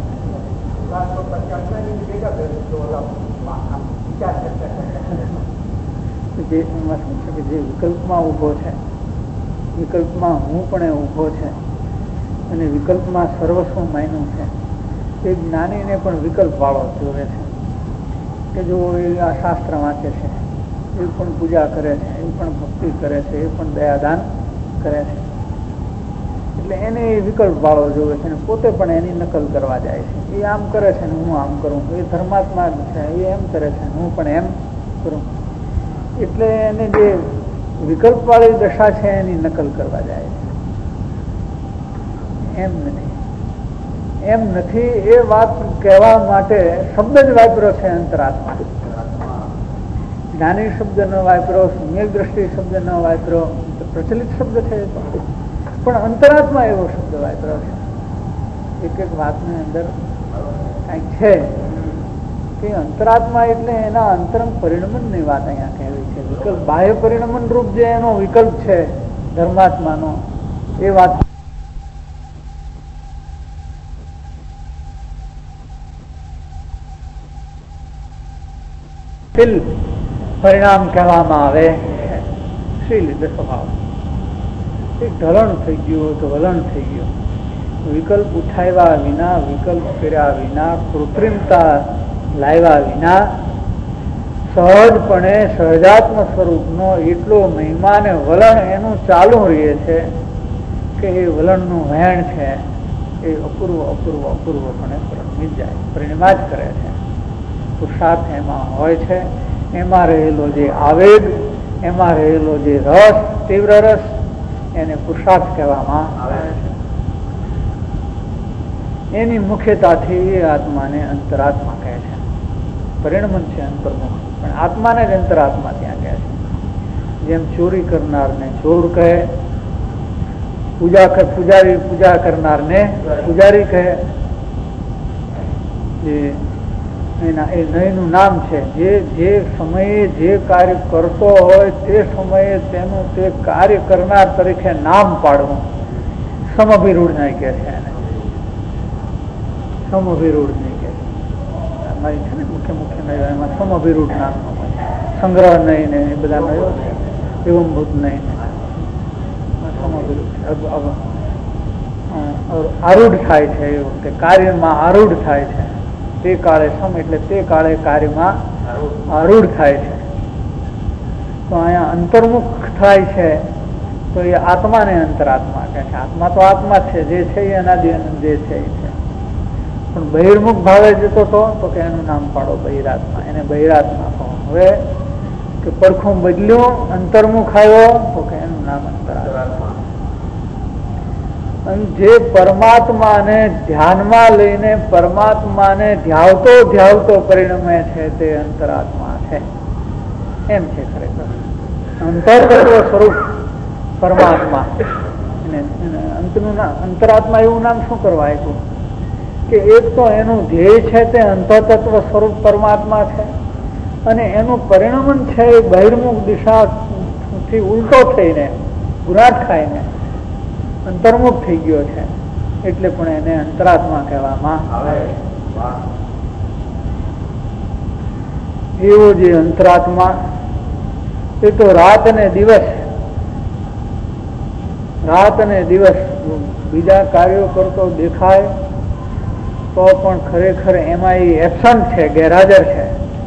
જે વિકલ્પમાં ઉભો છે, વિકલ્પમાં હું પણ ઉભો છે અને વિકલ્પમાં સર્વસ્વ માયનું છે, એ જ્ઞાનીને પણ વિકલ્પ વાળો જોવે છે કે જો એ આ શાસ્ત્ર વાંચે છે, એ પણ પૂજા કરે છે, એ પણ ભક્તિ કરે છે, એ પણ દયાદાન કરે છે, એટલે એને એ વિકલ્પ વાળો જોવે છે અને પોતે પણ એની નકલ કરવા જાય છે. એ આમ કરે છે ને હું આમ કરું, એ ધર્માત્મા છે, એ એમ કરે છે હું પણ એમ કરું. એટલે એને જે વિકલ્પ વાળી દશા છે એની નકલ કરવા જાય છે. એમ નથી એ વાત કહેવા માટે શબ્દ જ વાપર્યો છે અંતરાત્મા. જ્ઞાની શબ્દ ન વાપર્યો, સમ્યક દ્રષ્ટિ શબ્દ ન વાપર્યો, પ્રચલિત શબ્દ છે પણ અંતરાત્મા એવો શબ્દ વાપર્યો છે. એક એક વાતની અંદર કંઈક છે કે અંતરાત્મા એટલે એના અંતરંગ પરિણમનની વાત અહીંયા કહેવી છે. વિકલ્પ બાહ્ય પરિણમન રૂપ જે એનો વિકલ્પ છે ધર્માત્માનો, એ વાત સ્થિલ પરિણામ કહેવામાં આવે છે. શીલ એટલે સ્વભાવ. એક ઢલણ થઈ ગયું તો વલણ થઈ ગયું. વિકલ્પ ઉઠાવ્યા વિના, વિકલ્પ કર્યા વિના, કૃત્રિમતા લાવ્યા વિના સહજપણે સહજાત્મ સ્વરૂપનો એટલો મહિમા ને વલણ એનું ચાલુ રહે છે કે એ વલણનું વહેણ છે એ અપૂર્વપણે પરિણમી જાય, પરિણમા જ કરે છે. પુરુષાર્થ એમાં હોય છે. એમાં રહેલો જે આવેગ, એમાં રહેલો જે રસ, તીવ્ર રસ, એને પુરુષાર્થ કહેવામાં આવે છે. એની મુખ્યતાથી એ આત્માને અંતરાત્મા કહે છે. પરિણમન છે અંતર્મુખ, પણ આત્માને જ અંતરાત્મા ત્યાં કહે છે. જેમ ચોરી કરનારને ચોર કહે, પૂજા કરનારને પૂજારી કહે. એ નયનું નામ છે. જે સમયે જે કાર્ય કરતો હોય તે સમયે તેનું તે કાર્ય કરનાર તરીકે નામ પાડવું સમઅભિરૂઢ નહીં કહે છે. એને સમઅભિરૂઢ નહીં કહે છે. અમારી છે ને મુખ્ય નયો એમાં સમઅભિરૂઢ નામનો સંગ્રહ નહીં ને એ બધા નયો છે. એવંભૂત નહીં આરૂઢ થાય છે. એ વખતે કાર્યમાં આરૂઢ થાય છે. તે કાળે સમ એટલે તે કાળે કાર્યમાં આરૂઢ થાય છે. તો અહીંયા અંતર્મુખ થાય છે તો એ આત્માને અંતરાત્મા કહે છે. આત્મા તો આત્મા છે, જે છે એ અનાદિ અનંત જે છે એ છે. પણ બહિર્મુખ ભાવે જતો તો કે એનું નામ પાડો બહિરાત્મા, એને બહિરાત્મા કહો. હવે કે પડખું બદલ્યું, અંતર્મુખ આવ્યો તો કે એનું નામ અંતરાત્મા. જે પરમાત્માને ધ્યાનમાં લઈને પરમાત્માને ધ્યાવતો પરિણમે છે તે અંતરાત્મા છે. એમ છે ખરેખર અંતરતત્વ સ્વરૂપ પરમાત્મા. અંતરાત્મા એવું નામ શું કરવા આપ્યું કે એક તો એનું ધ્યેય છે તે અંતરતત્વ સ્વરૂપ પરમાત્મા છે, અને એનું પરિણમન છે એ બહિર્મુખ દિશાથી ઉલટો થઈને ગુરાટ ખાઈને અંતર્મુખ થઈ ગયો છે. એટલે પણ એને અંતરાત્મા કહેવામાં આવે. એવો જે અંતરાત્મા એ તો રાત અને દિવસ બીજા કાર્યો કરતો દેખાય તો પણ ખરેખર એમાં એ એબસન્ટ છે, ગેરહાજર છે.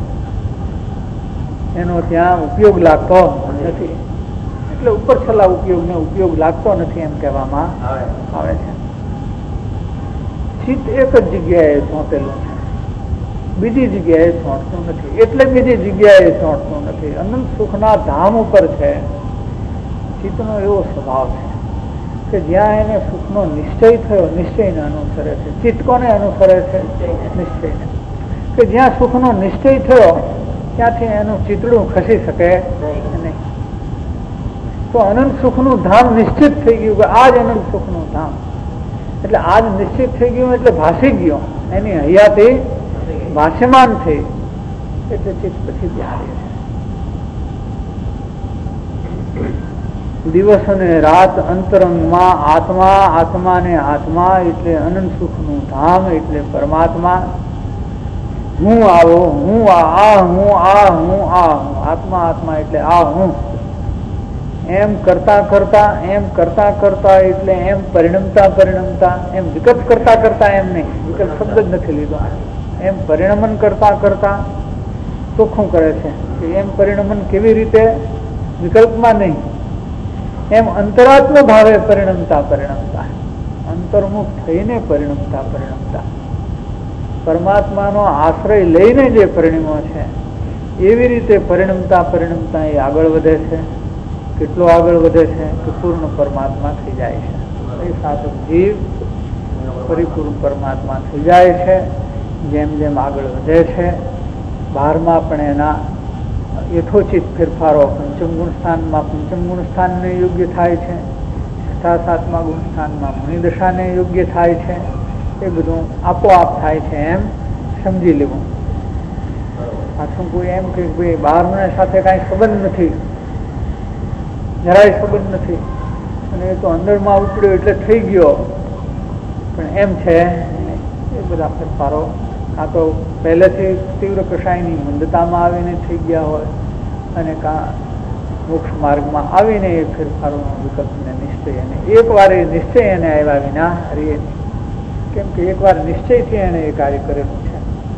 એનો ત્યાં ઉપયોગ લાગતો નથી. એટલે ઉપર છેલ્લા ઉપયોગ લાગતો નથી એમ કહેવામાં આવે છે. ચિત્ત એક જ જગ્યાએ ચોંટેલું છે, બીજી જગ્યાએ ચોંટતું નથી. એટલે બીજી જગ્યાએ ચોંટતું નથી. અનંત સુખના ધામ ઉપર છે. ચિત્તનો એવો સ્વભાવ છે કે જ્યાં એને સુખનો નિશ્ચય થયો, નિશ્ચયને અનુસરે છે. ચિત્ત કોને અનુસરે છે? નિશ્ચયને. કે જ્યાં સુખનો નિશ્ચય થયો ત્યાંથી એનું ચિતડું ખસી શકે નહીં. તો અનંત સુખનું ધામ નિશ્ચિત થઈ ગયું કે આ જ અનંત સુખનું ધામ. એટલે આજ નિશ્ચિત થઈ ગયું એટલે ભાસી ગયો, એની હૈયાથી ભાષ્યમાન થઈ. એટલે ચિત્ત પછી ધ્યાન દિવસ અને રાત અંતરંગમાં આત્માને આત્મા એટલે અનંત સુખનું ધામ એટલે પરમાત્મા. હું આવો, હું આત્મા એટલે આ હું. એમ કરતા કરતા એટલે એમ પરિણમતા એમ વિકલ્પ કરતા એમ નહીં, વિકલ્પ શબ્દ જ નથી લીધો. એમ પરિણમન કરતા ચોખ્ખું કરે છે કે એમ પરિણમન કેવી રીતે? વિકલ્પમાં નહીં, એમ અંતરાત્મ ભાવે પરિણમતા અંતર્મુખ થઈને પરિણમતા પરમાત્માનો આશ્રય લઈને જે પરિણમો છે એવી રીતે પરિણમતા એ આગળ વધે છે. કેટલો આગળ વધે છે કે પૂર્ણ પરમાત્મા થઈ જાય છે. એ સાધક જીવ પરિપૂર્ણ પરમાત્મા થઈ જાય છે. જેમ જેમ આગળ વધે છે, બહારમાં પણ એના યથોચિત ફેરફારો પંચમ ગુણ સ્થાનને યોગ્ય થાય છે, છઠ્ઠા સાતમા ગુણ સ્થાનમાં મુનિદશાને યોગ્ય થાય છે. એ બધું આપોઆપ થાય છે એમ સમજી લેવું. પાછું કોઈ એમ કે ભાઈ બહારના સાથે કાંઈ સંબંધ નથી, જરાય સંબંધ નથી, અને એ તો અંદરમાં ઉપડ્યો એટલે થઈ ગયો, પણ એમ છે. એ બધા ફેરફારો કાં તો પહેલેથી તીવ્ર કષાયની મંદતામાં આવીને થઈ ગયા હોય અને મોક્ષ માર્ગમાં આવીને એ ફેરફારોનો વિકલ્પને નિશ્ચય અને એકવાર એ નિશ્ચય એને આવ્યા વિના હરીએ નહીં. કેમ કે એકવાર નિશ્ચયથી એને એ કાર્ય કરેલું છે.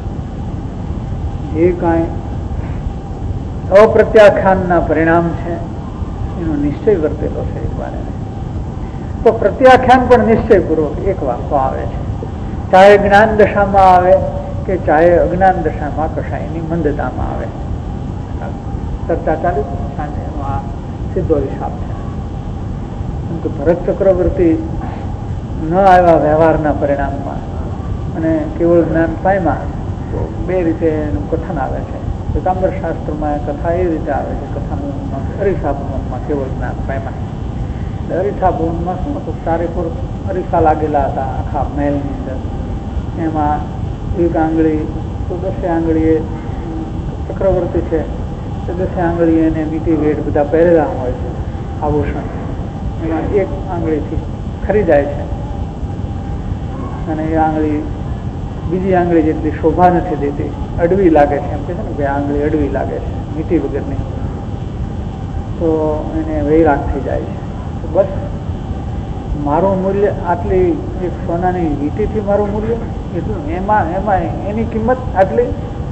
જે કાંઈ અપ્રત્યાખ્યાનના પરિણામ છે એનો નિશ્ચય વર્તેલો છે એકવાર એને. તો પ્રત્યાખ્યાન પણ નિશ્ચયપૂર્વક એક વાર તો આવે છે, ચાહે જ્ઞાન દશામાં આવે કે ચાહે અજ્ઞાન દશામાં કશાયની મંદતામાં આવે. ચર્ચા ચાલુ સાંજે આ સીધો હિસાબ છે. પરંતુ ભરત ચક્રવર્તી ન આવ્યા વ્યવહારના પરિણામમાં અને કેવળ જ્ઞાન પામ્યા તો બે રીતે એનું કથન આવે છે. પીતાંબર શાસ્ત્રમાં કથા એ રીતે આવે છે, કથામાં અરીસા ભવનમાં કેવળ જ્ઞાન પામ્યા. અરીસા ભવનમાં શું હતું, ચારેપુર અરીસા લાગેલા હતા આખા મહેલની અંદર. એમાં એક આંગળી તો 10 આંગળીએ ચક્રવર્તી છે, 10 આંગળીએ એને મીઠી વેટ બધા પહેરેલા હોય છે આભૂષણ. એમાં એક આંગળીથી ખરી જાય છે અને એ આંગળી બીજી આંગળી જેટલી શોભા નથી દેતી, અડવી લાગે છે. એમ કે છે ને બે આંગળી અડવી લાગે છે મીઠી વગરની, તો એને વૈરાગ થઈ જાય છે. તો બસ મારું મૂલ્ય આટલી એક સોનાની વીંટીથી મારું મૂલ્ય એટલું, એમાં એની કિંમત આટલી,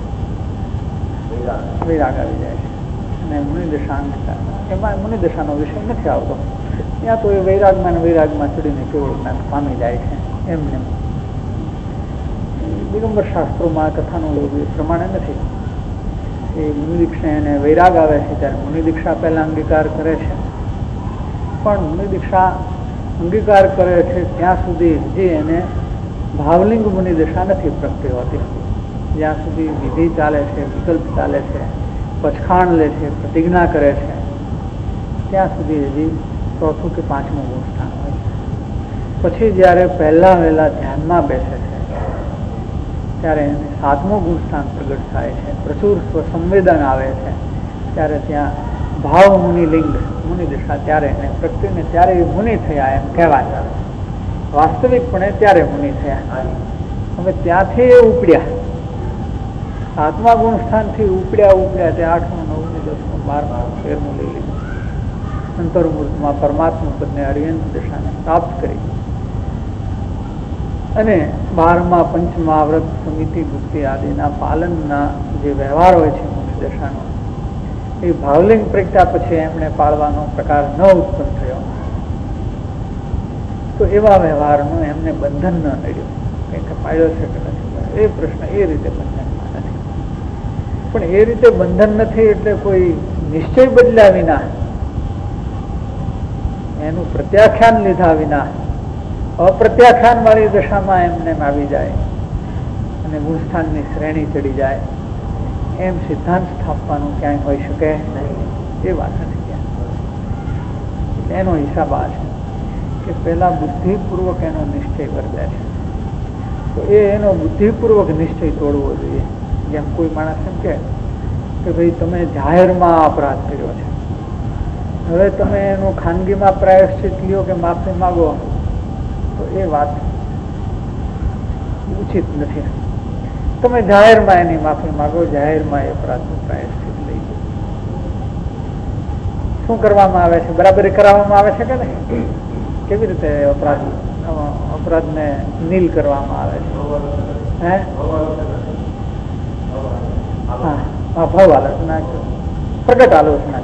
વૈરાગ આવી જાય છે. અને મુનિદશા એમાં મુનિદશાનો વિષય નથી આવતો. ત્યાં તો એ વૈરાગમાં ચડીને કેવળ જ્ઞાન પામી જાય છે. એમને દિગંબર શાસ્ત્રોમાં કથાનું એ પ્રમાણે નથી. એ મુનિદીક્ષા એને વૈરાગ આવે છે ત્યારે મુનિદીક્ષા પહેલા અંગીકાર કરે છે. પણ મુનિદીક્ષા અંગીકાર કરે છે ત્યાં સુધી જે એને ભાવલિંગ મુનિદશા નથી પ્રગટી હોતી. જ્યાં સુધી વિધિ ચાલે છે, વિકલ્પ ચાલે છે, પછખાણ લે છે, પ્રતિજ્ઞા કરે છે, ત્યાં સુધી હજી 4થું કે 5મું ગુણ સ્થાન હોય છે. પછી જયારે પહેલા વહેલા ધ્યાનમાં બેસે છે ત્યારે એને 7મું ગુણ સ્થાન પ્રગટ થાય છે, પ્રચુર સ્વસંવેદન આવે છે. ત્યારે ત્યાં ભાવ મુનિલિંગ મુનિદશા ત્યારે એને પ્રગટીને ત્યારે એ મુનિ થયા એમ કહેવાય. વાસ્તવિકપણે ત્યારે મુનિ થયા. હવે ત્યાંથી એ ઉપડ્યા, 7મા ગુણ સ્થાનથી ઉપડ્યા તે 8મું, 9મું, 10મું, 12મું, 13મું લઈ લીધું. અંતર્મૂર્તમાં પરમાત્મા પદને અર્યંત દશાને પ્રાપ્ત કરી અને 12મા 5મા વ્રત સમિતિ ગુપ્તિ આદિના પાલનના જે વ્યવહાર હોય છે મુનિ દશાનો, એ ભાવલિંગ પ્રગટ્યા પછી એમણે પાળવાનો પ્રકાર ન ઉત્પન્ન થયો. તો એવા વ્યવહારનું એમને બંધન ન નડ્યું. કંઈક પાડ્યો છે કે નથી એ પ્રશ્ન એ રીતે બંધનમાં નથી. પણ એ રીતે બંધન નથી એટલે કોઈ નિશ્ચય બદલ્યા વિના, એનું પ્રત્યાખ્યાન લીધા વિના અપ્રત્યાખ્યાન વાળી દશામાં એમને આવી જાય અને ગુણસ્થાનની શ્રેણી ચડી જાય એમ સિદ્ધાંત સ્થાપવાનું ક્યાંય હોઈ શકે નહીં. એ વાત નથી ક્યાં. એનો હિસાબ આ છે કે પેલા બુદ્ધિપૂર્વક એનો નિશ્ચય વર્તે છે. તો એનો બુદ્ધિપૂર્વક નિશ્ચય તોડવો જોઈએ. જેમ કોઈ માણસ એમ કે ભાઈ તમે જાહેરમાં અપરાધ કર્યો છે, હવે તમે એનું ખાનગીમાં પ્રાયશ્ચિત લ્યો કે માફી માગો, તો એ વાત ઉચિત નથી. તમે જાહેરમાં એની માફી માગો, જાહેરમાં એ અપરાધનું પ્રાયશ્ચિત લઈ લો. શું કરવામાં આવે છે? બરાબરી કરાવવામાં આવે છે કે નહીં? કેવી રીતે અપરાધને નીલ કરવામાં આવે છે? હે હા, ભાવ આલોચના, પ્રગટ આલોચના.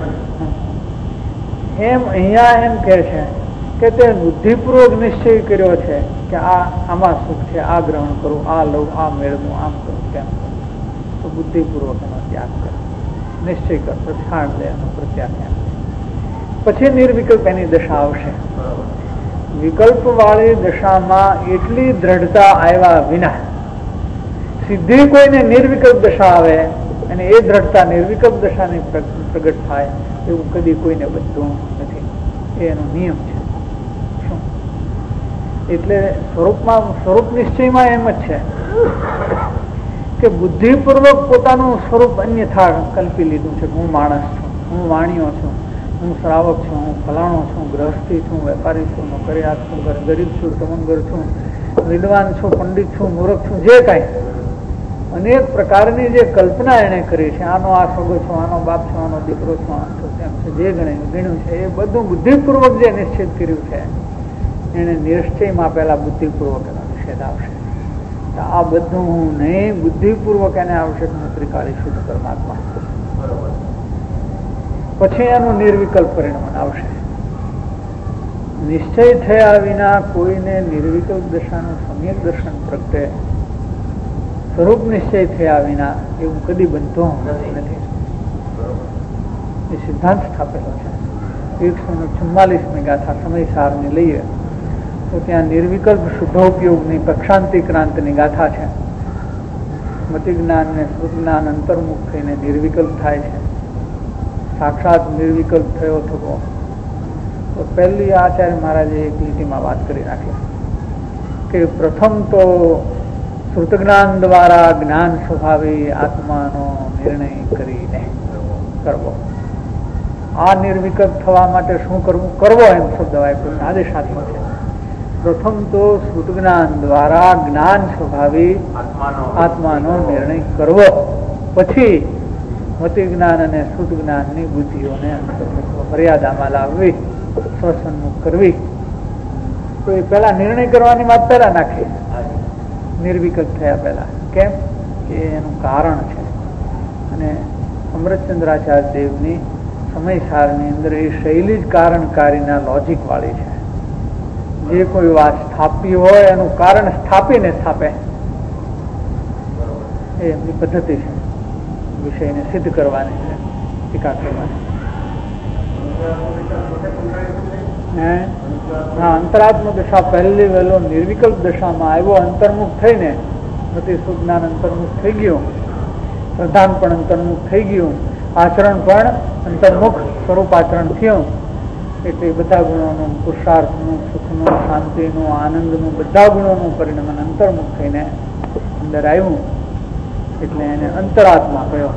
એમ અહીંયા એમ કહે છે કે તે બુદ્ધિપૂર્વક નિશ્ચય કર્યો છે કે આમાં સુખ છે, આ ગ્રહણ કરું, આ લઉં, આ મેળવું, આમ કરું, તેમ કરું. તો બુદ્ધિપૂર્વક એનો ત્યાગ કરે, નિશ્ચય કર, પ્રસ્થાન લે, એનો પ્રત્યાખ્યાન. પછી નિર્વિકલ્પ એની દશા આવશે. વિકલ્પ વાળી દશામાં એટલી દ્રઢતા આવ્યા વિના સીધી કોઈને નિર્વિકલ્પ દશા આવે અને એ દ્રઢતા નિર્વિકલ્પ દશાની પ્રગટ થાય એવું કદી કોઈને બનતું નથી. એનો નિયમ છે. શું એટલે સ્વરૂપ નિશ્ચયમાં એમ જ છે કે બુદ્ધિપૂર્વક પોતાનું સ્વરૂપ અન્યથા કલ્પી લીધું છે. હું માણસ છું, હું વાણિયો છું, હું શ્રાવક છું, હું ફલાણો છું, ગ્રહસ્થી છું, વેપારી છું, નોકરિયાત છું, ગરીબ છું, તમંગર છું, વિદ્વાન છું, પંડિત છું, મૂર્ખ છું, જે કાંઈ અનેક પ્રકારની જે કલ્પના એને કરી છે, આનો આ સગો છો, આનો બાપ છો, આનો દીકરો છો, આમ છો, તેમ છે, જે ગણ્યું છે એ બધું બુદ્ધિપૂર્વક જે નિશ્ચિત કર્યું છે એને નિશ્ચયમાં પહેલા બુદ્ધિપૂર્વક એનો નિષેધ આવશે. આ બધું નહીં, બુદ્ધિપૂર્વક એને આવશે ત્રિકાળી શુદ્ધ પરમાત્મા. પછી એનું નિર્વિકલ્પ પરિણામ આવશે. નિશ્ચય થયા વિના કોઈને નિર્વિકલ્પ દશાનું સમ્યક દર્શન પ્રગટે. સ્વરૂપ નિશ્ચય થયા વિના એવું કદી બનતો નથી. એ સિદ્ધાંત સ્થાપેલો છે. 144મી ગાથા સમયસારની લઈએ તો ત્યાં નિર્વિકલ્પ શુદ્ધોપયોગની પક્ષાંતિક્રાંતની ગાથા છે. મતિ જ્ઞાન ને શ્રુત જ્ઞાન અંતર્મુખ થઈને નિર્વિકલ્પ થાય છે. સાક્ષાત નિર્વિકલ્પ થયો થકો તો પહેલી આચાર્ય મહારાજે એક લીટીમાં વાત કરી નાખી કે પ્રથમ તો શ્રુત જ્ઞાન દ્વારા જ્ઞાન સ્વભાવી આત્માનો નિર્ણય કરીને કરવો. આ નિર્વિકલ્પ થવા માટે શું કરવું? કરવો એમ શબ્દ વાપર્યો, આદેશાત્મક છે. પ્રથમ તો શ્રુત જ્ઞાન દ્વારા જ્ઞાન સ્વભાવી આત્માનો નિર્ણય કરવો, પછી મતિ જ્ઞાન અને શ્રુત જ્ઞાનની બુદ્ધિઓને મર્યાદામાં લાવવી, સ્વસન્મુખ કરવી. તો એ પહેલા નિર્ણય કરવાની વાત પહેલા નાખી, નિર્વિકલ્પ થયા પહેલા. કેમ કે એનું કારણ છે. અને અમૃતચંદ્રાચાર્ય દેવની સમયસારની અંદર એ શૈલી જ કારણકારીના લોજિક વાળી છે. જે કોઈ વાત સ્થાપી હોય એનું કારણ સ્થાપીને સ્થાપે, એ એમની પદ્ધતિ છે વિષયને સિદ્ધ કરવાની છે, ટીકા કરવાની. હા, અંતરાત્મ દશા પહેલી વહેલો નિર્વિકલ્પ દશામાં આવ્યો, અંતર્મુખ થઈને મતિ સુજ્ઞાન અંતર્મુખ થઈ ગયું, પ્રધાન પણ અંતર્મુખ થઈ ગયું, આચરણ પણ અંતર્મુખ સ્વરૂપ આચરણ થયું. એટલે બધા ગુણોનું, પુરુષાર્થનું, સુખનું, શાંતિનું, આનંદનું, બધા ગુણોનું પરિણામ અંતર્મુખ થઈને અંદર આવ્યું. એટલે એને અંતરાત્મા કહ્યો.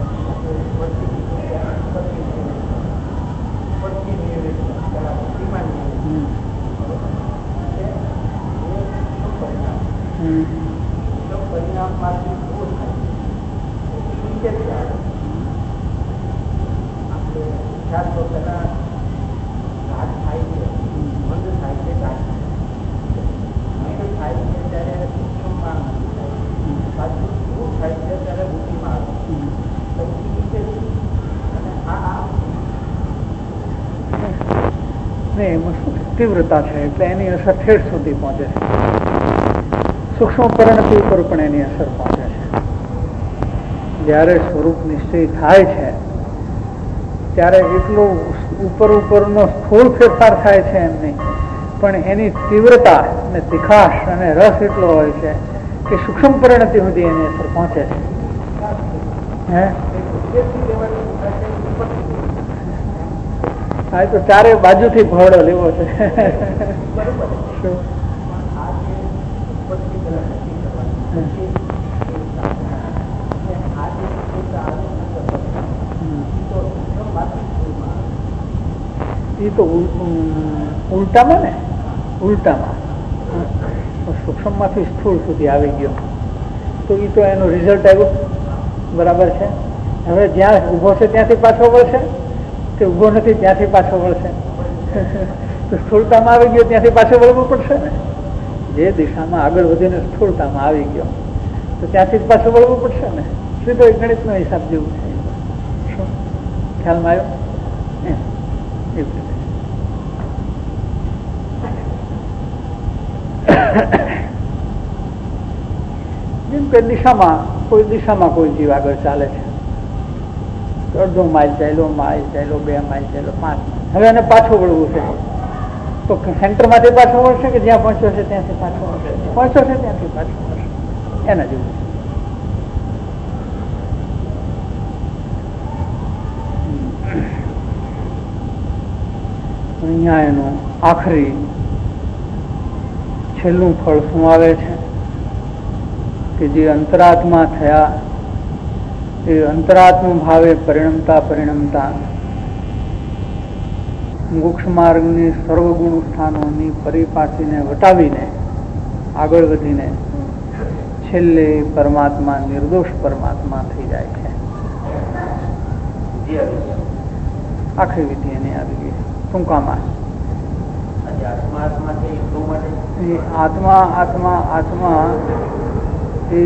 એમાં શું તીવ્રતા છે એટલે એની અસર ઠેઠ સુધી પહોંચે છે. સૂક્ષ્મ પરિણતિ ઉપર પણ એની અસર પહોંચે છે. જ્યારે સ્વરૂપ નિશ્ચય થાય છે ત્યારે એટલો ઉપરનો સ્થૂળ ફેરફાર થાય છે એમ નહીં, પણ એની તીવ્રતા અને તીખાશ અને રસ એટલો હોય છે કે સૂક્ષ્મ પરિણતિ સુધી એની અસર પહોંચે છે. હા, તો ચારે બાજુથી ભોળો લેવો છે. એ તો ઉલટામાં ને, ઉલટામાં સૂક્ષ્મ માંથી સ્થૂળ સુધી આવી ગયો તો એ તો એનું રિઝલ્ટ આવ્યું. બરાબર છે. હવે જ્યાં ઉભો છે ત્યાંથી પાછો વળશે કે ઉભો નથી ત્યાંથી પાછો વળશે? તો સ્થૂળતામાં આવી ગયો ત્યાંથી પાછો વળવું પડશે ને. જે દિશામાં આગળ વધીને સ્થૂળતામાં આવી ગયો તો ત્યાંથી જ પાછું વળવું પડશે ને. સીધો ગણિત નો હિસાબ જેવું છે. શું ખ્યાલમાં આવ્યો? એવી જેમ કે દિશામાં કોઈ જીવ આગળ ચાલે છે, અડધો માઇલ ચાલ્યો, માઇલ ચાલ્યો, 2 માઇલ ચાલ્યો, 5 માઇલ, હવે એને પાછું વળવું છે તો સેન્ટર માંથી પાછો વળશે કે જ્યાં પહોંચ્યો છે ત્યાંથી પાછો વળશે? પહોંચ્યો છે ત્યાંથી પાછો વળશે. એના જેવું અહીંયા એનું આખરી છેલ્લું ફળ શું આવે છે કે જે અંતરાત્મા થયા એ અંતરાત્મ ભાવે પરિણમતા મોક્ષ માર્ગની સર્વગુણ સ્થાનોની પરિપાટીને વટાવીને આગળ વધીને છેલ્લે પરમાત્મા નિર્દોષ પરમાત્મા થઈ જાય છે. આખરી વિધિ એની આવી ગઈ ટૂંકામાં. આત્મા આત્મા આત્મા એ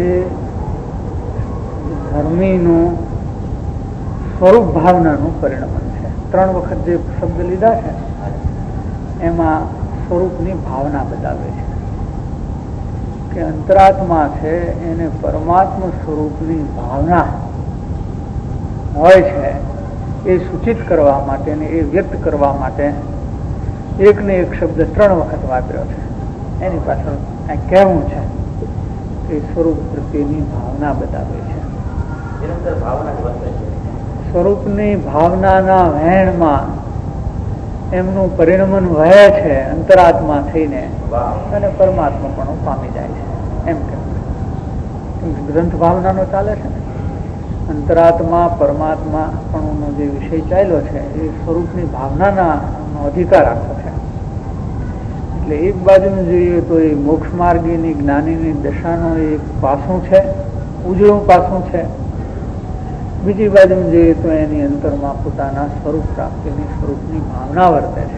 ધર્મીનું સ્વરૂપ ભાવનાનું પરિણમન છે. 3 વખત જે શબ્દ લીધા છે એમાં સ્વરૂપની ભાવના બતાવે છે કે અંતરાત્મા છે એને પરમાત્મા સ્વરૂપની ભાવના હોય છે એ સૂચિત કરવા માટે અને એ વ્યક્ત કરવા માટે એકને એક શબ્દ 3 વખત વાપર્યો છે. એની પાછળ આ કહેવું છે કે સ્વરૂપ પ્રત્યેની ભાવના બતાવે છે. સ્વરૂપની ભાવનાના વહેણમાં એમનું પરિણમન વહે છે અંતરાત્મા થઈને અને પરમાત્મા પણ પામી જાય છે. એમ કે ગ્રંથ ભાવનાનો ચાલે છે ને, અંતરાત્મા પરમાત્મા પણનો જે વિષય ચાલ્યો છે એ સ્વરૂપની ભાવનાના અધિકાર આપે છે. એટલે એક બાજુ જોઈએ તો એ મોક્ષ માર્ગીની જ્ઞાનીની દશાનો એક પાસું છે, ઉજળું પાસું છે. બીજી બાજુ જોઈએ તો એની અંતરમાં પોતાના સ્વરૂપ પ્રાપ્તિની સ્વરૂપની ભાવના વર્તે છે.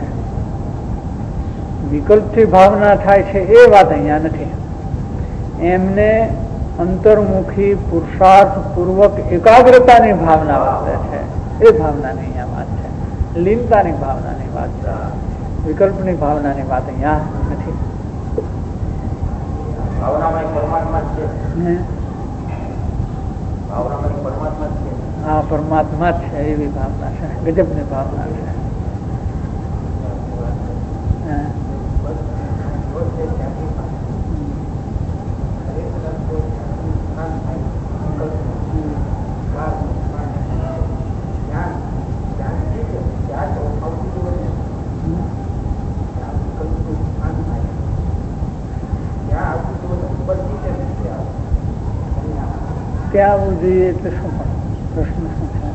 વિકલ્પથી ભાવના થાય છે એ વાત અહીંયા નથી. એમને અંતર્મુખી પુરુષાર્થ પૂર્વક એકાગ્રતાની ભાવના વર્તે છે. એ ભાવનાની અહીંયા વાત છે. લીનતાની ભાવનાની વાત છે. વિકલ્પની ભાવનાની વાત અહીંયા નથી. હા, પરમાત્મા જ છે એવી ભાવના છે. ગજબની ભાવના છે. ક્યાં આવવું જોઈએ એટલે શું પ્રશ્ન શું છે?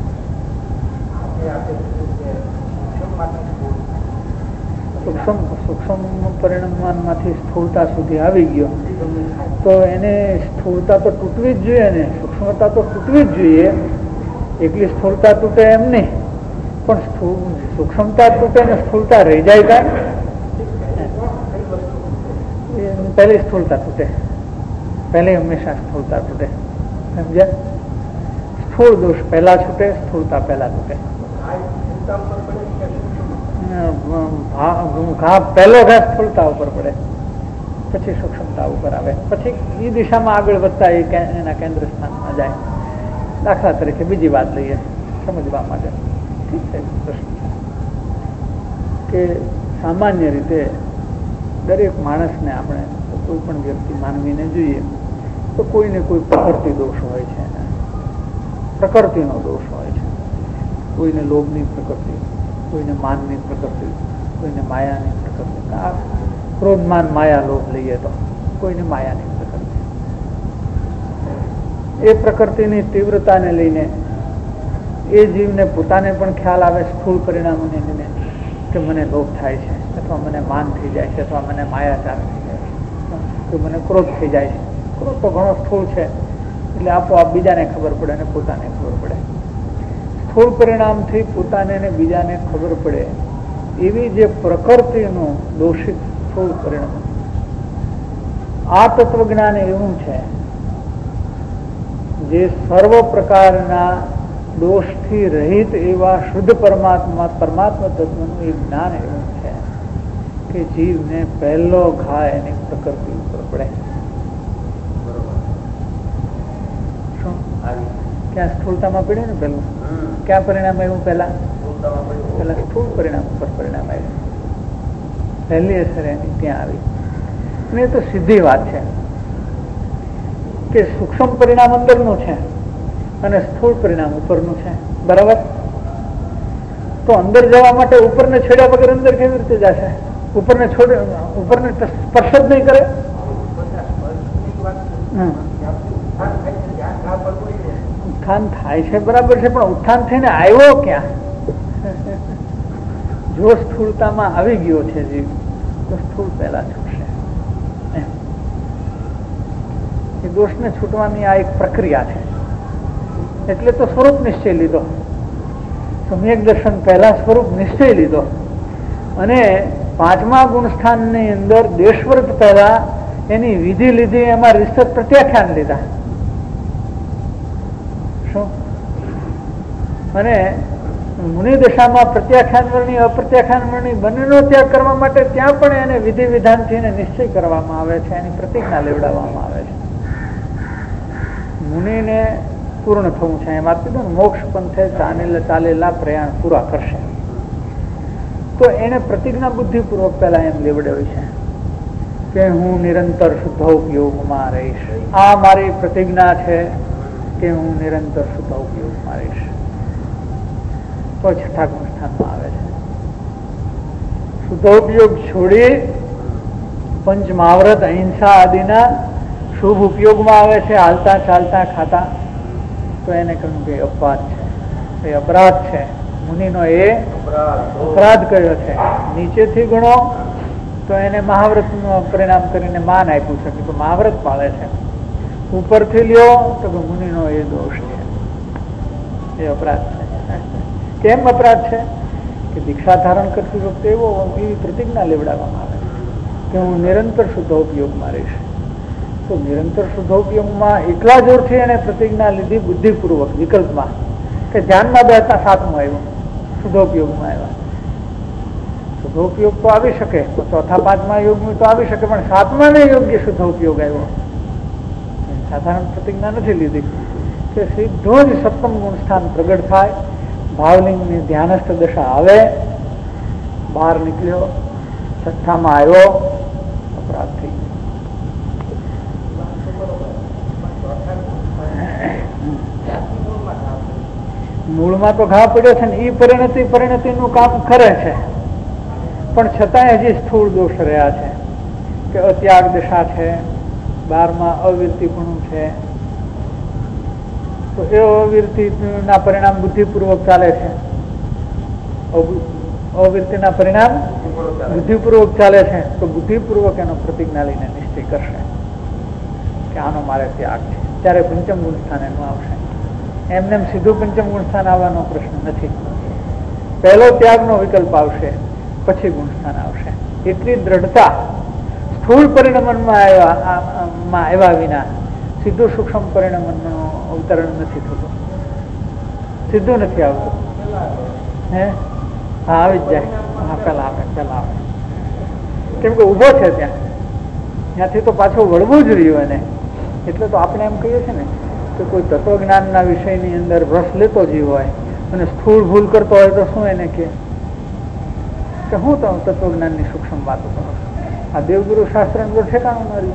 સૂક્ષ્મ પરિણામમાંથી સ્થૂળતા સુધી આવી ગયો તો એને સ્થૂળતા તો તૂટવી જ જોઈએ ને, સૂક્ષ્મતા તો તૂટવી જ જોઈએ. એકલી સ્થૂળતા તૂટે એમ નહીં, પણ સૂક્ષ્મતા તૂટે ને સ્થૂળતા રહી જાય કાંઈ. પહેલી સ્થૂળતા તૂટે, પહેલી હંમેશા સ્થૂળતા તૂટે. સમજ્યા? સ્થૂળ દોષ પહેલા છૂટે, સ્થૂળતા પહેલા તૂટે. પહેલો ઘા સ્થૂળતા ઉપર પડે, પછી સૂક્ષ્મતા ઉપર આવે, પછી એ દિશામાં આગળ વધતા એના કેન્દ્ર સ્થાનમાં જાય. દાખલા તરીકે બીજી વાત લઈએ સમજવા માટે. ઠીક છે? પ્રશ્ન કે સામાન્ય રીતે દરેક માણસને આપણે કોઈ પણ વ્યક્તિ માનવીને જોઈએ તો કોઈને કોઈ પ્રકૃતિ દોષ હોય છે, પ્રકૃતિનો દોષ હોય છે. કોઈને લોભની પ્રકૃતિ, કોઈને માનની પ્રકૃતિ, કોઈને માયાની પ્રકૃતિ. ક્રોધ માન માયા લોભ લઈએ તો કોઈને માયાની પ્રકૃતિ. એ પ્રકૃતિની તીવ્રતાને લઈને એ જીવને પોતાને પણ ખ્યાલ આવે સ્થૂળ પરિણામોને લઈને કે મને લોભ થાય છે, અથવા મને માન થઈ જાય છે, અથવા મને માયાચાર થઈ જાય છે, કે મને ક્રોધ થઈ જાય છે. ક્રોધ તો ઘણો સ્થૂળ છે એટલે આપોઆપ બીજાને ખબર પડે અને પોતાને ખબર પડે. સ્થૂળ પરિણામથી પોતાને ને બીજાને ખબર પડે એવી જે પ્રકૃતિનું દોષિત સ્થૂળ પરિણામ, આ તત્વજ્ઞાન એવું છે જે સર્વ પ્રકારના દોષથી રહિત એવા શુદ્ધ પરમાત્મા તત્વનું એક જ્ઞાન એવું છે કે જીવને પહેલો ઘા એની પ્રકૃતિ ઉપર પડે. શું ક્યાં સ્થૂળતામાં પડ્યું ને પેલું? ક્યાં પરિણામ આવ્યું? પેલા સ્થૂળ પરિણામ ઉપર પરિણામ આવ્યું. પહેલી અસર એની ત્યાં આવી. અને એ તો સીધી વાત છે કે સૂક્ષ્મ પરિણામ અંદરનું છે અને સ્થૂળ પરિણામ ઉપરનું છે. બરાબર? તો અંદર જવા માટે ઉપરને છેડ્યા વગર અંદર કેવી રીતે જશે? ઉપરને સ્પર્શ જ નહીં કરે. ઉત્થાન થાય છે બરાબર છે, પણ ઉત્થાન થઈને આવ્યો ક્યાં? જો સ્થૂળતામાં આવી ગયો છે જીવ તો સ્થૂળ પહેલા છૂટશે. એ દોષને છૂટવાની આ એક પ્રક્રિયા છે. એટલે તો સ્વરૂપ નિશ્ચય લીધો, સમ્યક દર્શન પહેલા સ્વરૂપ નિશ્ચય લીધો, અને પાંચમા ગુણસ્થાનની અંદર દેશવર્ત પહેલા એની વિધિ લીધી, એમાં વિસ્તૃત પ્રત્યાખ્યાન લીધા. શું? અને મુનિ દશામાં પ્રત્યાખ્યાન વર્ણી અપ્રત્યાખ્યાન વર્ણી બંનેનો ત્યાગ કરવા માટે ત્યાં પણ એને વિધિ વિધાનથી એને નિશ્ચય કરવામાં આવે છે, એની પ્રતિજ્ઞા લેવડાવવામાં આવે છે. મુનિને પૂર્ણ થવું છે, એમ આપી દો ને, મોક્ષ પંથે ચાલેલા પ્રયાણ પૂરા કરશે. તો એને પ્રતિજ્ઞા બુદ્ધિપૂર્વક પહેલા એમ લેવડાવી છે કે હું નિરંતર શુદ્ધોપયોગમાં રહીશ. આ મારી પ્રતિજ્ઞા છે કે હું નિરંતર શુદ્ધોપયોગમાં રહીશ. તો છઠ્ઠા ગુણસ્થાનમાં આવે છે. શુદ્ધોપયોગ છોડી પંચમહાવ્રત અહિંસા આદિના શુભ ઉપયોગમાં આવે છે, હાલતા ચાલતા ખાતા, તો એને કહ્યું કે અપવાદ છે, એ અપરાધ છે. મુનિનો એ અપરાધ કર્યો છે. નીચેથી ગણો તો એને મહાવ્રતનું પરિણામ કરીને માન આપ્યું છે કે મહાવ્રત પાળે છે. ઉપરથી લ્યો તો મુનિનો એ દોષ છે, એ અપરાધ છે. કેમ અપરાધ છે? કે દીક્ષા ધારણ કરતી વખતે એવી પ્રતિજ્ઞા લેવડાવવામાં આવે કે હું નિરંતર શુદ્ધોપયોગમાં રહીશ. તો નિરંતર શુદ્ધોપયોગમાં એટલા જોરથી એને પ્રતિજ્ઞા લીધી બુદ્ધિપૂર્વક વિકલ્પમાં કે ધ્યાનમાં બેસતા સાતમું આવ્યું, શુદ્ધોપયોગમાં આવ્યા. શુદ્ધોપયોગ તો આવી શકે, ચોથા પાંચમા યોગમાં તો આવી શકે, પણ સાતમા ને યોગ્ય શુદ્ધોપયોગ આવ્યો. સાધારણ પ્રતિજ્ઞા નથી લીધી કે સીધો જ સપ્તમ ગુણસ્થાન પ્રગટ થાય, ભાવલિંગની ધ્યાનસ્થ દશા આવે, બહાર નીકળ્યો, છઠ્ઠામાં આવ્યો, અપરાધ થઈ ગયો. મૂળમાં તો ઘા પડ્યો છે ને, એ પરિણતિનું કામ કરે છે, પણ છતાંય હજી સ્થૂળ દોષ રહ્યા છે કે અત્યાગ દશા છે, 12માં અવિરતિપણું છે. તો એ અવિરતિના પરિણામ બુદ્ધિપૂર્વક ચાલે છે, અવિરતિના પરિણામ બુદ્ધિપૂર્વક ચાલે છે. તો બુદ્ધિપૂર્વક એનો પ્રતિજ્ઞા લઈને નિશ્ચય કરશે કે આનો મારે ત્યાગ છે, ત્યારે પંચમ ગુણ સ્થાન એનું આવશે. એમને સીધું પંચમ ગુણ સ્થાન આવવાનો પ્રશ્ન નથી. પહેલો ત્યાગનો વિકલ્પ આવશે, પછી ગુણ સ્થાન આવશે. એટલી દ્રઢતા સ્થૂળ પરિણમનમાં આવ્યા વિના સીધું સૂક્ષ્મ પરિણમનનું અવતરણ નથી થતું, સીધું નથી આવતું. હે હા, આવી જ જાય. હા, પેલા આવે. કેમ કે ઉભો છે ત્યાંથી તો પાછું વળવું જ રહ્યું એને. એટલે તો આપણે એમ કહીએ છીએ ને કે કોઈ તત્વજ્ઞાનના વિષયની અંદર રસ લેતો જીવ હોય અને સ્થૂળ ભૂલ કરતો હોય તો શું એને કે હું તો તત્વજ્ઞાનની સૂક્ષ્મ વાતો કરું. આ દેવગુરુ શાસ્ત્ર તો ઠેકાણું માર્યું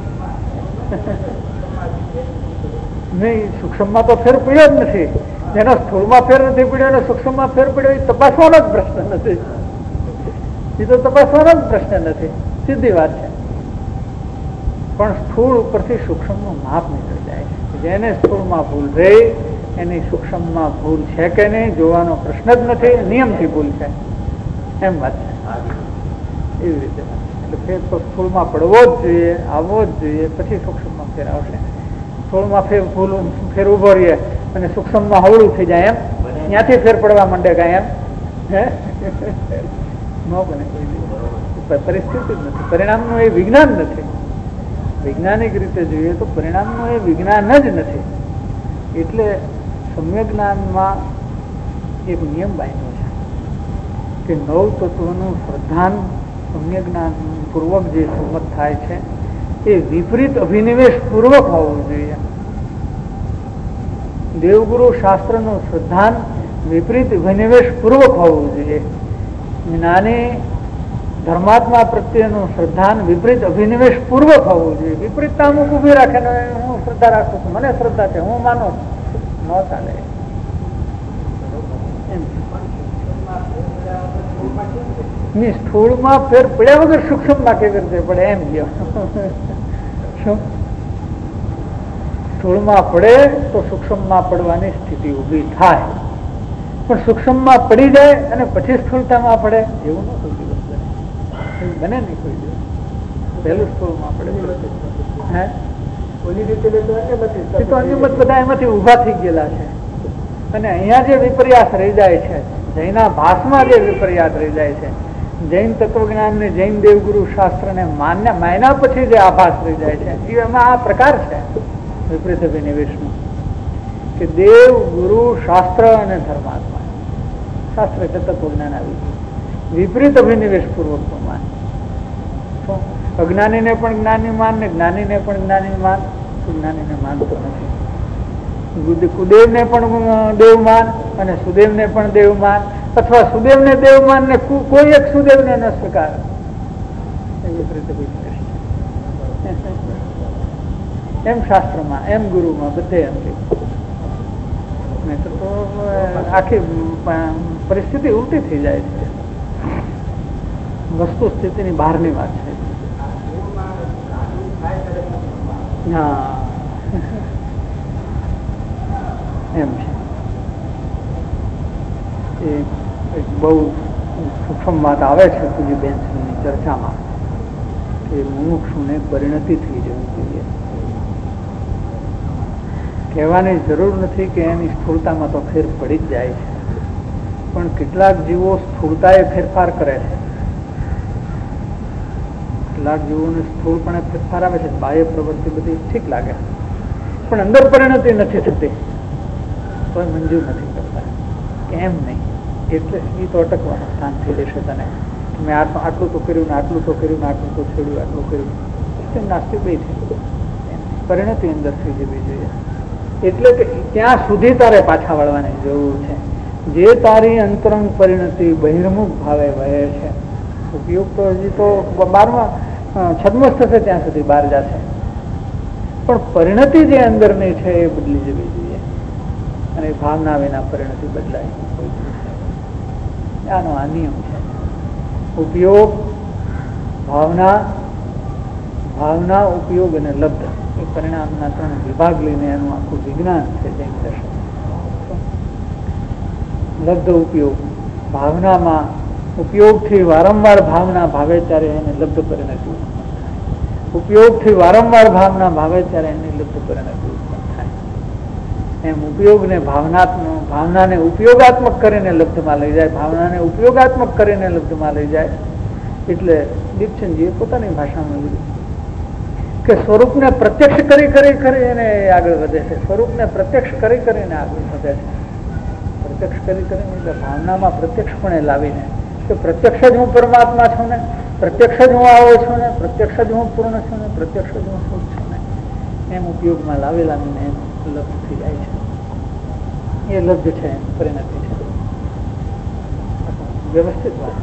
નહીં. સૂક્ષ્મમાં તો ફેર પડ્યો જ નથી. જેનો સ્થૂળમાં ફેર નથી પડ્યો અને સૂક્ષ્મમાં ફેર પડ્યો એ તપાસવાનો જ પ્રશ્ન નથી. એ તો તપાસવાનો જ પ્રશ્ન નથી, સીધી વાત છે. પણ સ્થૂળ ઉપરથી સૂક્ષ્મનું માપ નીકળી જાય છે. જેને સ્થૂળમાં ભૂલ રહી એની સૂક્ષ્મમાં ભૂલ છે કે નહીં જોવાનો પ્રશ્ન જ નથી, નિયમથી ભૂલ છે, એમ વાત છે. એવી રીતે એટલે ફેર તો સ્થૂળમાં પડવો જ જોઈએ, આવવો જ જોઈએ, પછી સૂક્ષ્મમાં ફેર આવશે. સ્થૂળમાં ફેર ઉભો રહીએ અને સૂક્ષ્મમાં હવળું થઈ જાય એમ, ત્યાંથી ફેર પડવા માંડે કાંઈ એમ હે ન બને. પરિસ્થિતિ જ નથી, પરિણામનું એ વિજ્ઞાન નથી. વૈજ્ઞાનિક રીતે જોઈએ તો પરિણામનું એ વિજ્ઞાન જ નથી. એટલે સમ્યક જ્ઞાનમાં એક નિયમ બાંધ્યો છે કે 9 તત્વનું પ્રધાન સમ્યક જ્ઞાન પૂર્વક જે સંમત થાય છે એ વિપરીત અભિનિવેશ પૂર્વક હોવું જોઈએ. દેવગુરુ શાસ્ત્રનું શ્રદ્ધાન વિપરીત અભિનિવેશ પૂર્વક હોવું જોઈએ. જ્ઞાની ધર્માત્મા પ્રત્યેનું શ્રદ્ધાન વિપરીત અભિનિવેશ પૂર્વક હોવું જોઈએ. વિપરીતતા અમુક ઉભી રાખે ને હું શ્રદ્ધા રાખું છું, મને શ્રદ્ધા છે, હું માનું ન ચાલે. સ્થૂળમાં ફેર પડ્યા વગર સૂક્ષ્મમાં કેવી રીતે પડે એમ ગયો. શું સ્થૂળમાં પડે તો સૂક્ષ્મમાં પડવાની સ્થિતિ ઉભી થાય, પણ સૂક્ષ્મમાં પડી જાય અને પછી સ્થૂળતામાં પડે એવું ન કોઈ દિવસ બને નહીં. કોઈ દિવસ પહેલું સ્થૂળમાં પડે હે કોની રીતે એ તો અન્યમત બધા એમાંથી ઉભા થઈ ગયેલા છે. અને અહીંયા જે વિપર્યાસ રહી જાય છે, જૈના ભાસમાં જે વિપર્યાસ રહી જાય છે, જૈન તત્વજ્ઞાન ને જૈન દેવગુરુ શાસ્ત્ર ને માન્યા પછી જે આભાસ રહી જાય છે, એમાં આ પ્રકાર છે વિપરીત અભિનિવેશનો કે દેવ ગુરુ શાસ્ત્ર અને ધર્માત્મા. શાસ્ત્ર એટલે તત્વજ્ઞાન આવી ગયું, વિપરીત અભિનિવેશ પૂર્વક માન. અજ્ઞાનીને પણ જ્ઞાની માન ને જ્ઞાનીને પણ જ્ઞાની માન, જ્ઞાનીને માનતો નથી. કુદેવને પણ દેવમાન અને સુદેવને પણ દેવમાન, અથવા સુદેવને દેવમાન ને કોઈ એક સુદેવને ન સ્વીકાર. એમ શાસ્ત્રમાં, એમ ગુરુમાં, બધે એમ તો આખી પરિસ્થિતિ ઉલટી થઈ જાય છે. વસ્તુ સ્થિતિની બહારની વાત છે. હા એમ છે. એક બહુ સૂક્ષ્મ વાત આવે છે પૂજી બેન્સની ચર્ચામાં કે મુમુક્ષુને પરિણતિ થઈ જવી જોઈએ. કહેવાની જરૂર નથી કે એની સ્થૂળતામાં તો ફેર પડી જ જાય છે, પણ કેટલાક જીવો સ્થૂળતાએ ફેરફાર કરે છે. કેટલાક જીવોને સ્થૂળપણે ફેરફાર આવે છે, બાહ્ય પ્રવૃત્તિ બધી ઠીક લાગે, પણ અંદર પરિણતિ નથી થતી, કોઈ મંજૂર નથી કરતા. કેમ નહીં? એટલે એ તો અટકવાનું સ્થાન થઈ જશે તને. મેં આટલું તો કર્યું ને આટલું તો કર્યું ને આટલું તો છોડ્યું, આટલું કર્યું. નાસ્તિક બે છે. પરિણતિ અંદર થઈ જવી જોઈએ. એટલે કે ત્યાં સુધી તારે પાછા વળવાની જરૂર છે. જે તારી અંતરંગ પરિણતિ બહિર્મુખ ભાવે વહે છે, ઉપયોગ તો હજી તો 12મા છદ્મસ્થ થશે ત્યાં સુધી બહાર જશે, પણ પરિણતિ જે અંદરની છે એ બદલી જવી જોઈએ. અને ભાવના વિના પરિણતિ બદલાય. આનો આ નિયમ છે. ઉપયોગ, ભાવના, ઉપયોગ અને લબ્ધ એ પરિણામના 3 વિભાગ લઈને એનું આખું વિજ્ઞાન છે જૈન દર્શન. લબ્ધ ઉપયોગ, ભાવનામાં ઉપયોગથી વારંવાર ભાવના ભાવે ત્યારે એને લબ્ધ પરિણતિ ઉત્પન્ન થાય. ઉપયોગથી વારંવાર ભાવના ભાવે ત્યારે એની લબ્ધ પરિણતિ ઉત્પન્ન થાય. એમ ઉપયોગને ભાવનાને ઉપયોગાત્મક કરીને લબ્ધમાં લઈ જાય, ભાવનાને ઉપયોગાત્મક કરીને લબ્ધમાં લઈ જાય. એટલે દીપચંદજીએ પોતાની ભાષામાં લીધું કે સ્વરૂપને પ્રત્યક્ષ કરી એને આગળ વધે છે. સ્વરૂપને પ્રત્યક્ષ કરીને આગળ વધે છે. પ્રત્યક્ષ કરીને એટલે ભાવનામાં પ્રત્યક્ષપણે લાવીને કે પ્રત્યક્ષ જ હું પરમાત્મા છું ને, પ્રત્યક્ષ જ હું આવો છું ને, પ્રત્યક્ષ જ હું પૂર્ણ છું ને, પ્રત્યક્ષ જ હું સુખ છું ને, એમ ઉપયોગમાં લાવેલા ને એમ લબ્ધ થઈ જાય છે. એ લબ્ધ છે, પરિણતિ છે. વ્યવસ્થિત વાત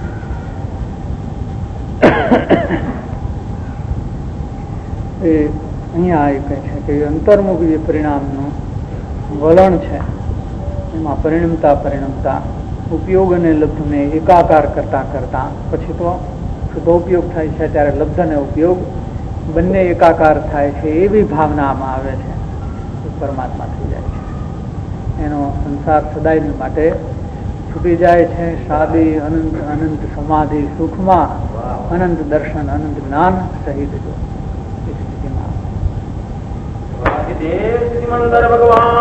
એ અહીંયા એ કહે છે કે અંતર્મુખ જે પરિણામનું વલણ છે એમાં પરિણમતા ઉપયોગ અને લબ્ધને એકાકાર કરતા પછી તો શુદ્ધોપયોગ થાય છે ત્યારે લબ્ધ અને ઉપયોગ બંને એકાકાર થાય છે. એવી ભાવનામાં આવે છે પરમાત્મા થઈ જાય છે. એનો સંસાર સદાય માટે છૂટી જાય છે. સાદી અનંત સમાધિ સુખમાં અનંત દર્શન અનંત જ્ઞાન સહિત જો સ્થિતિમાં ભગવાન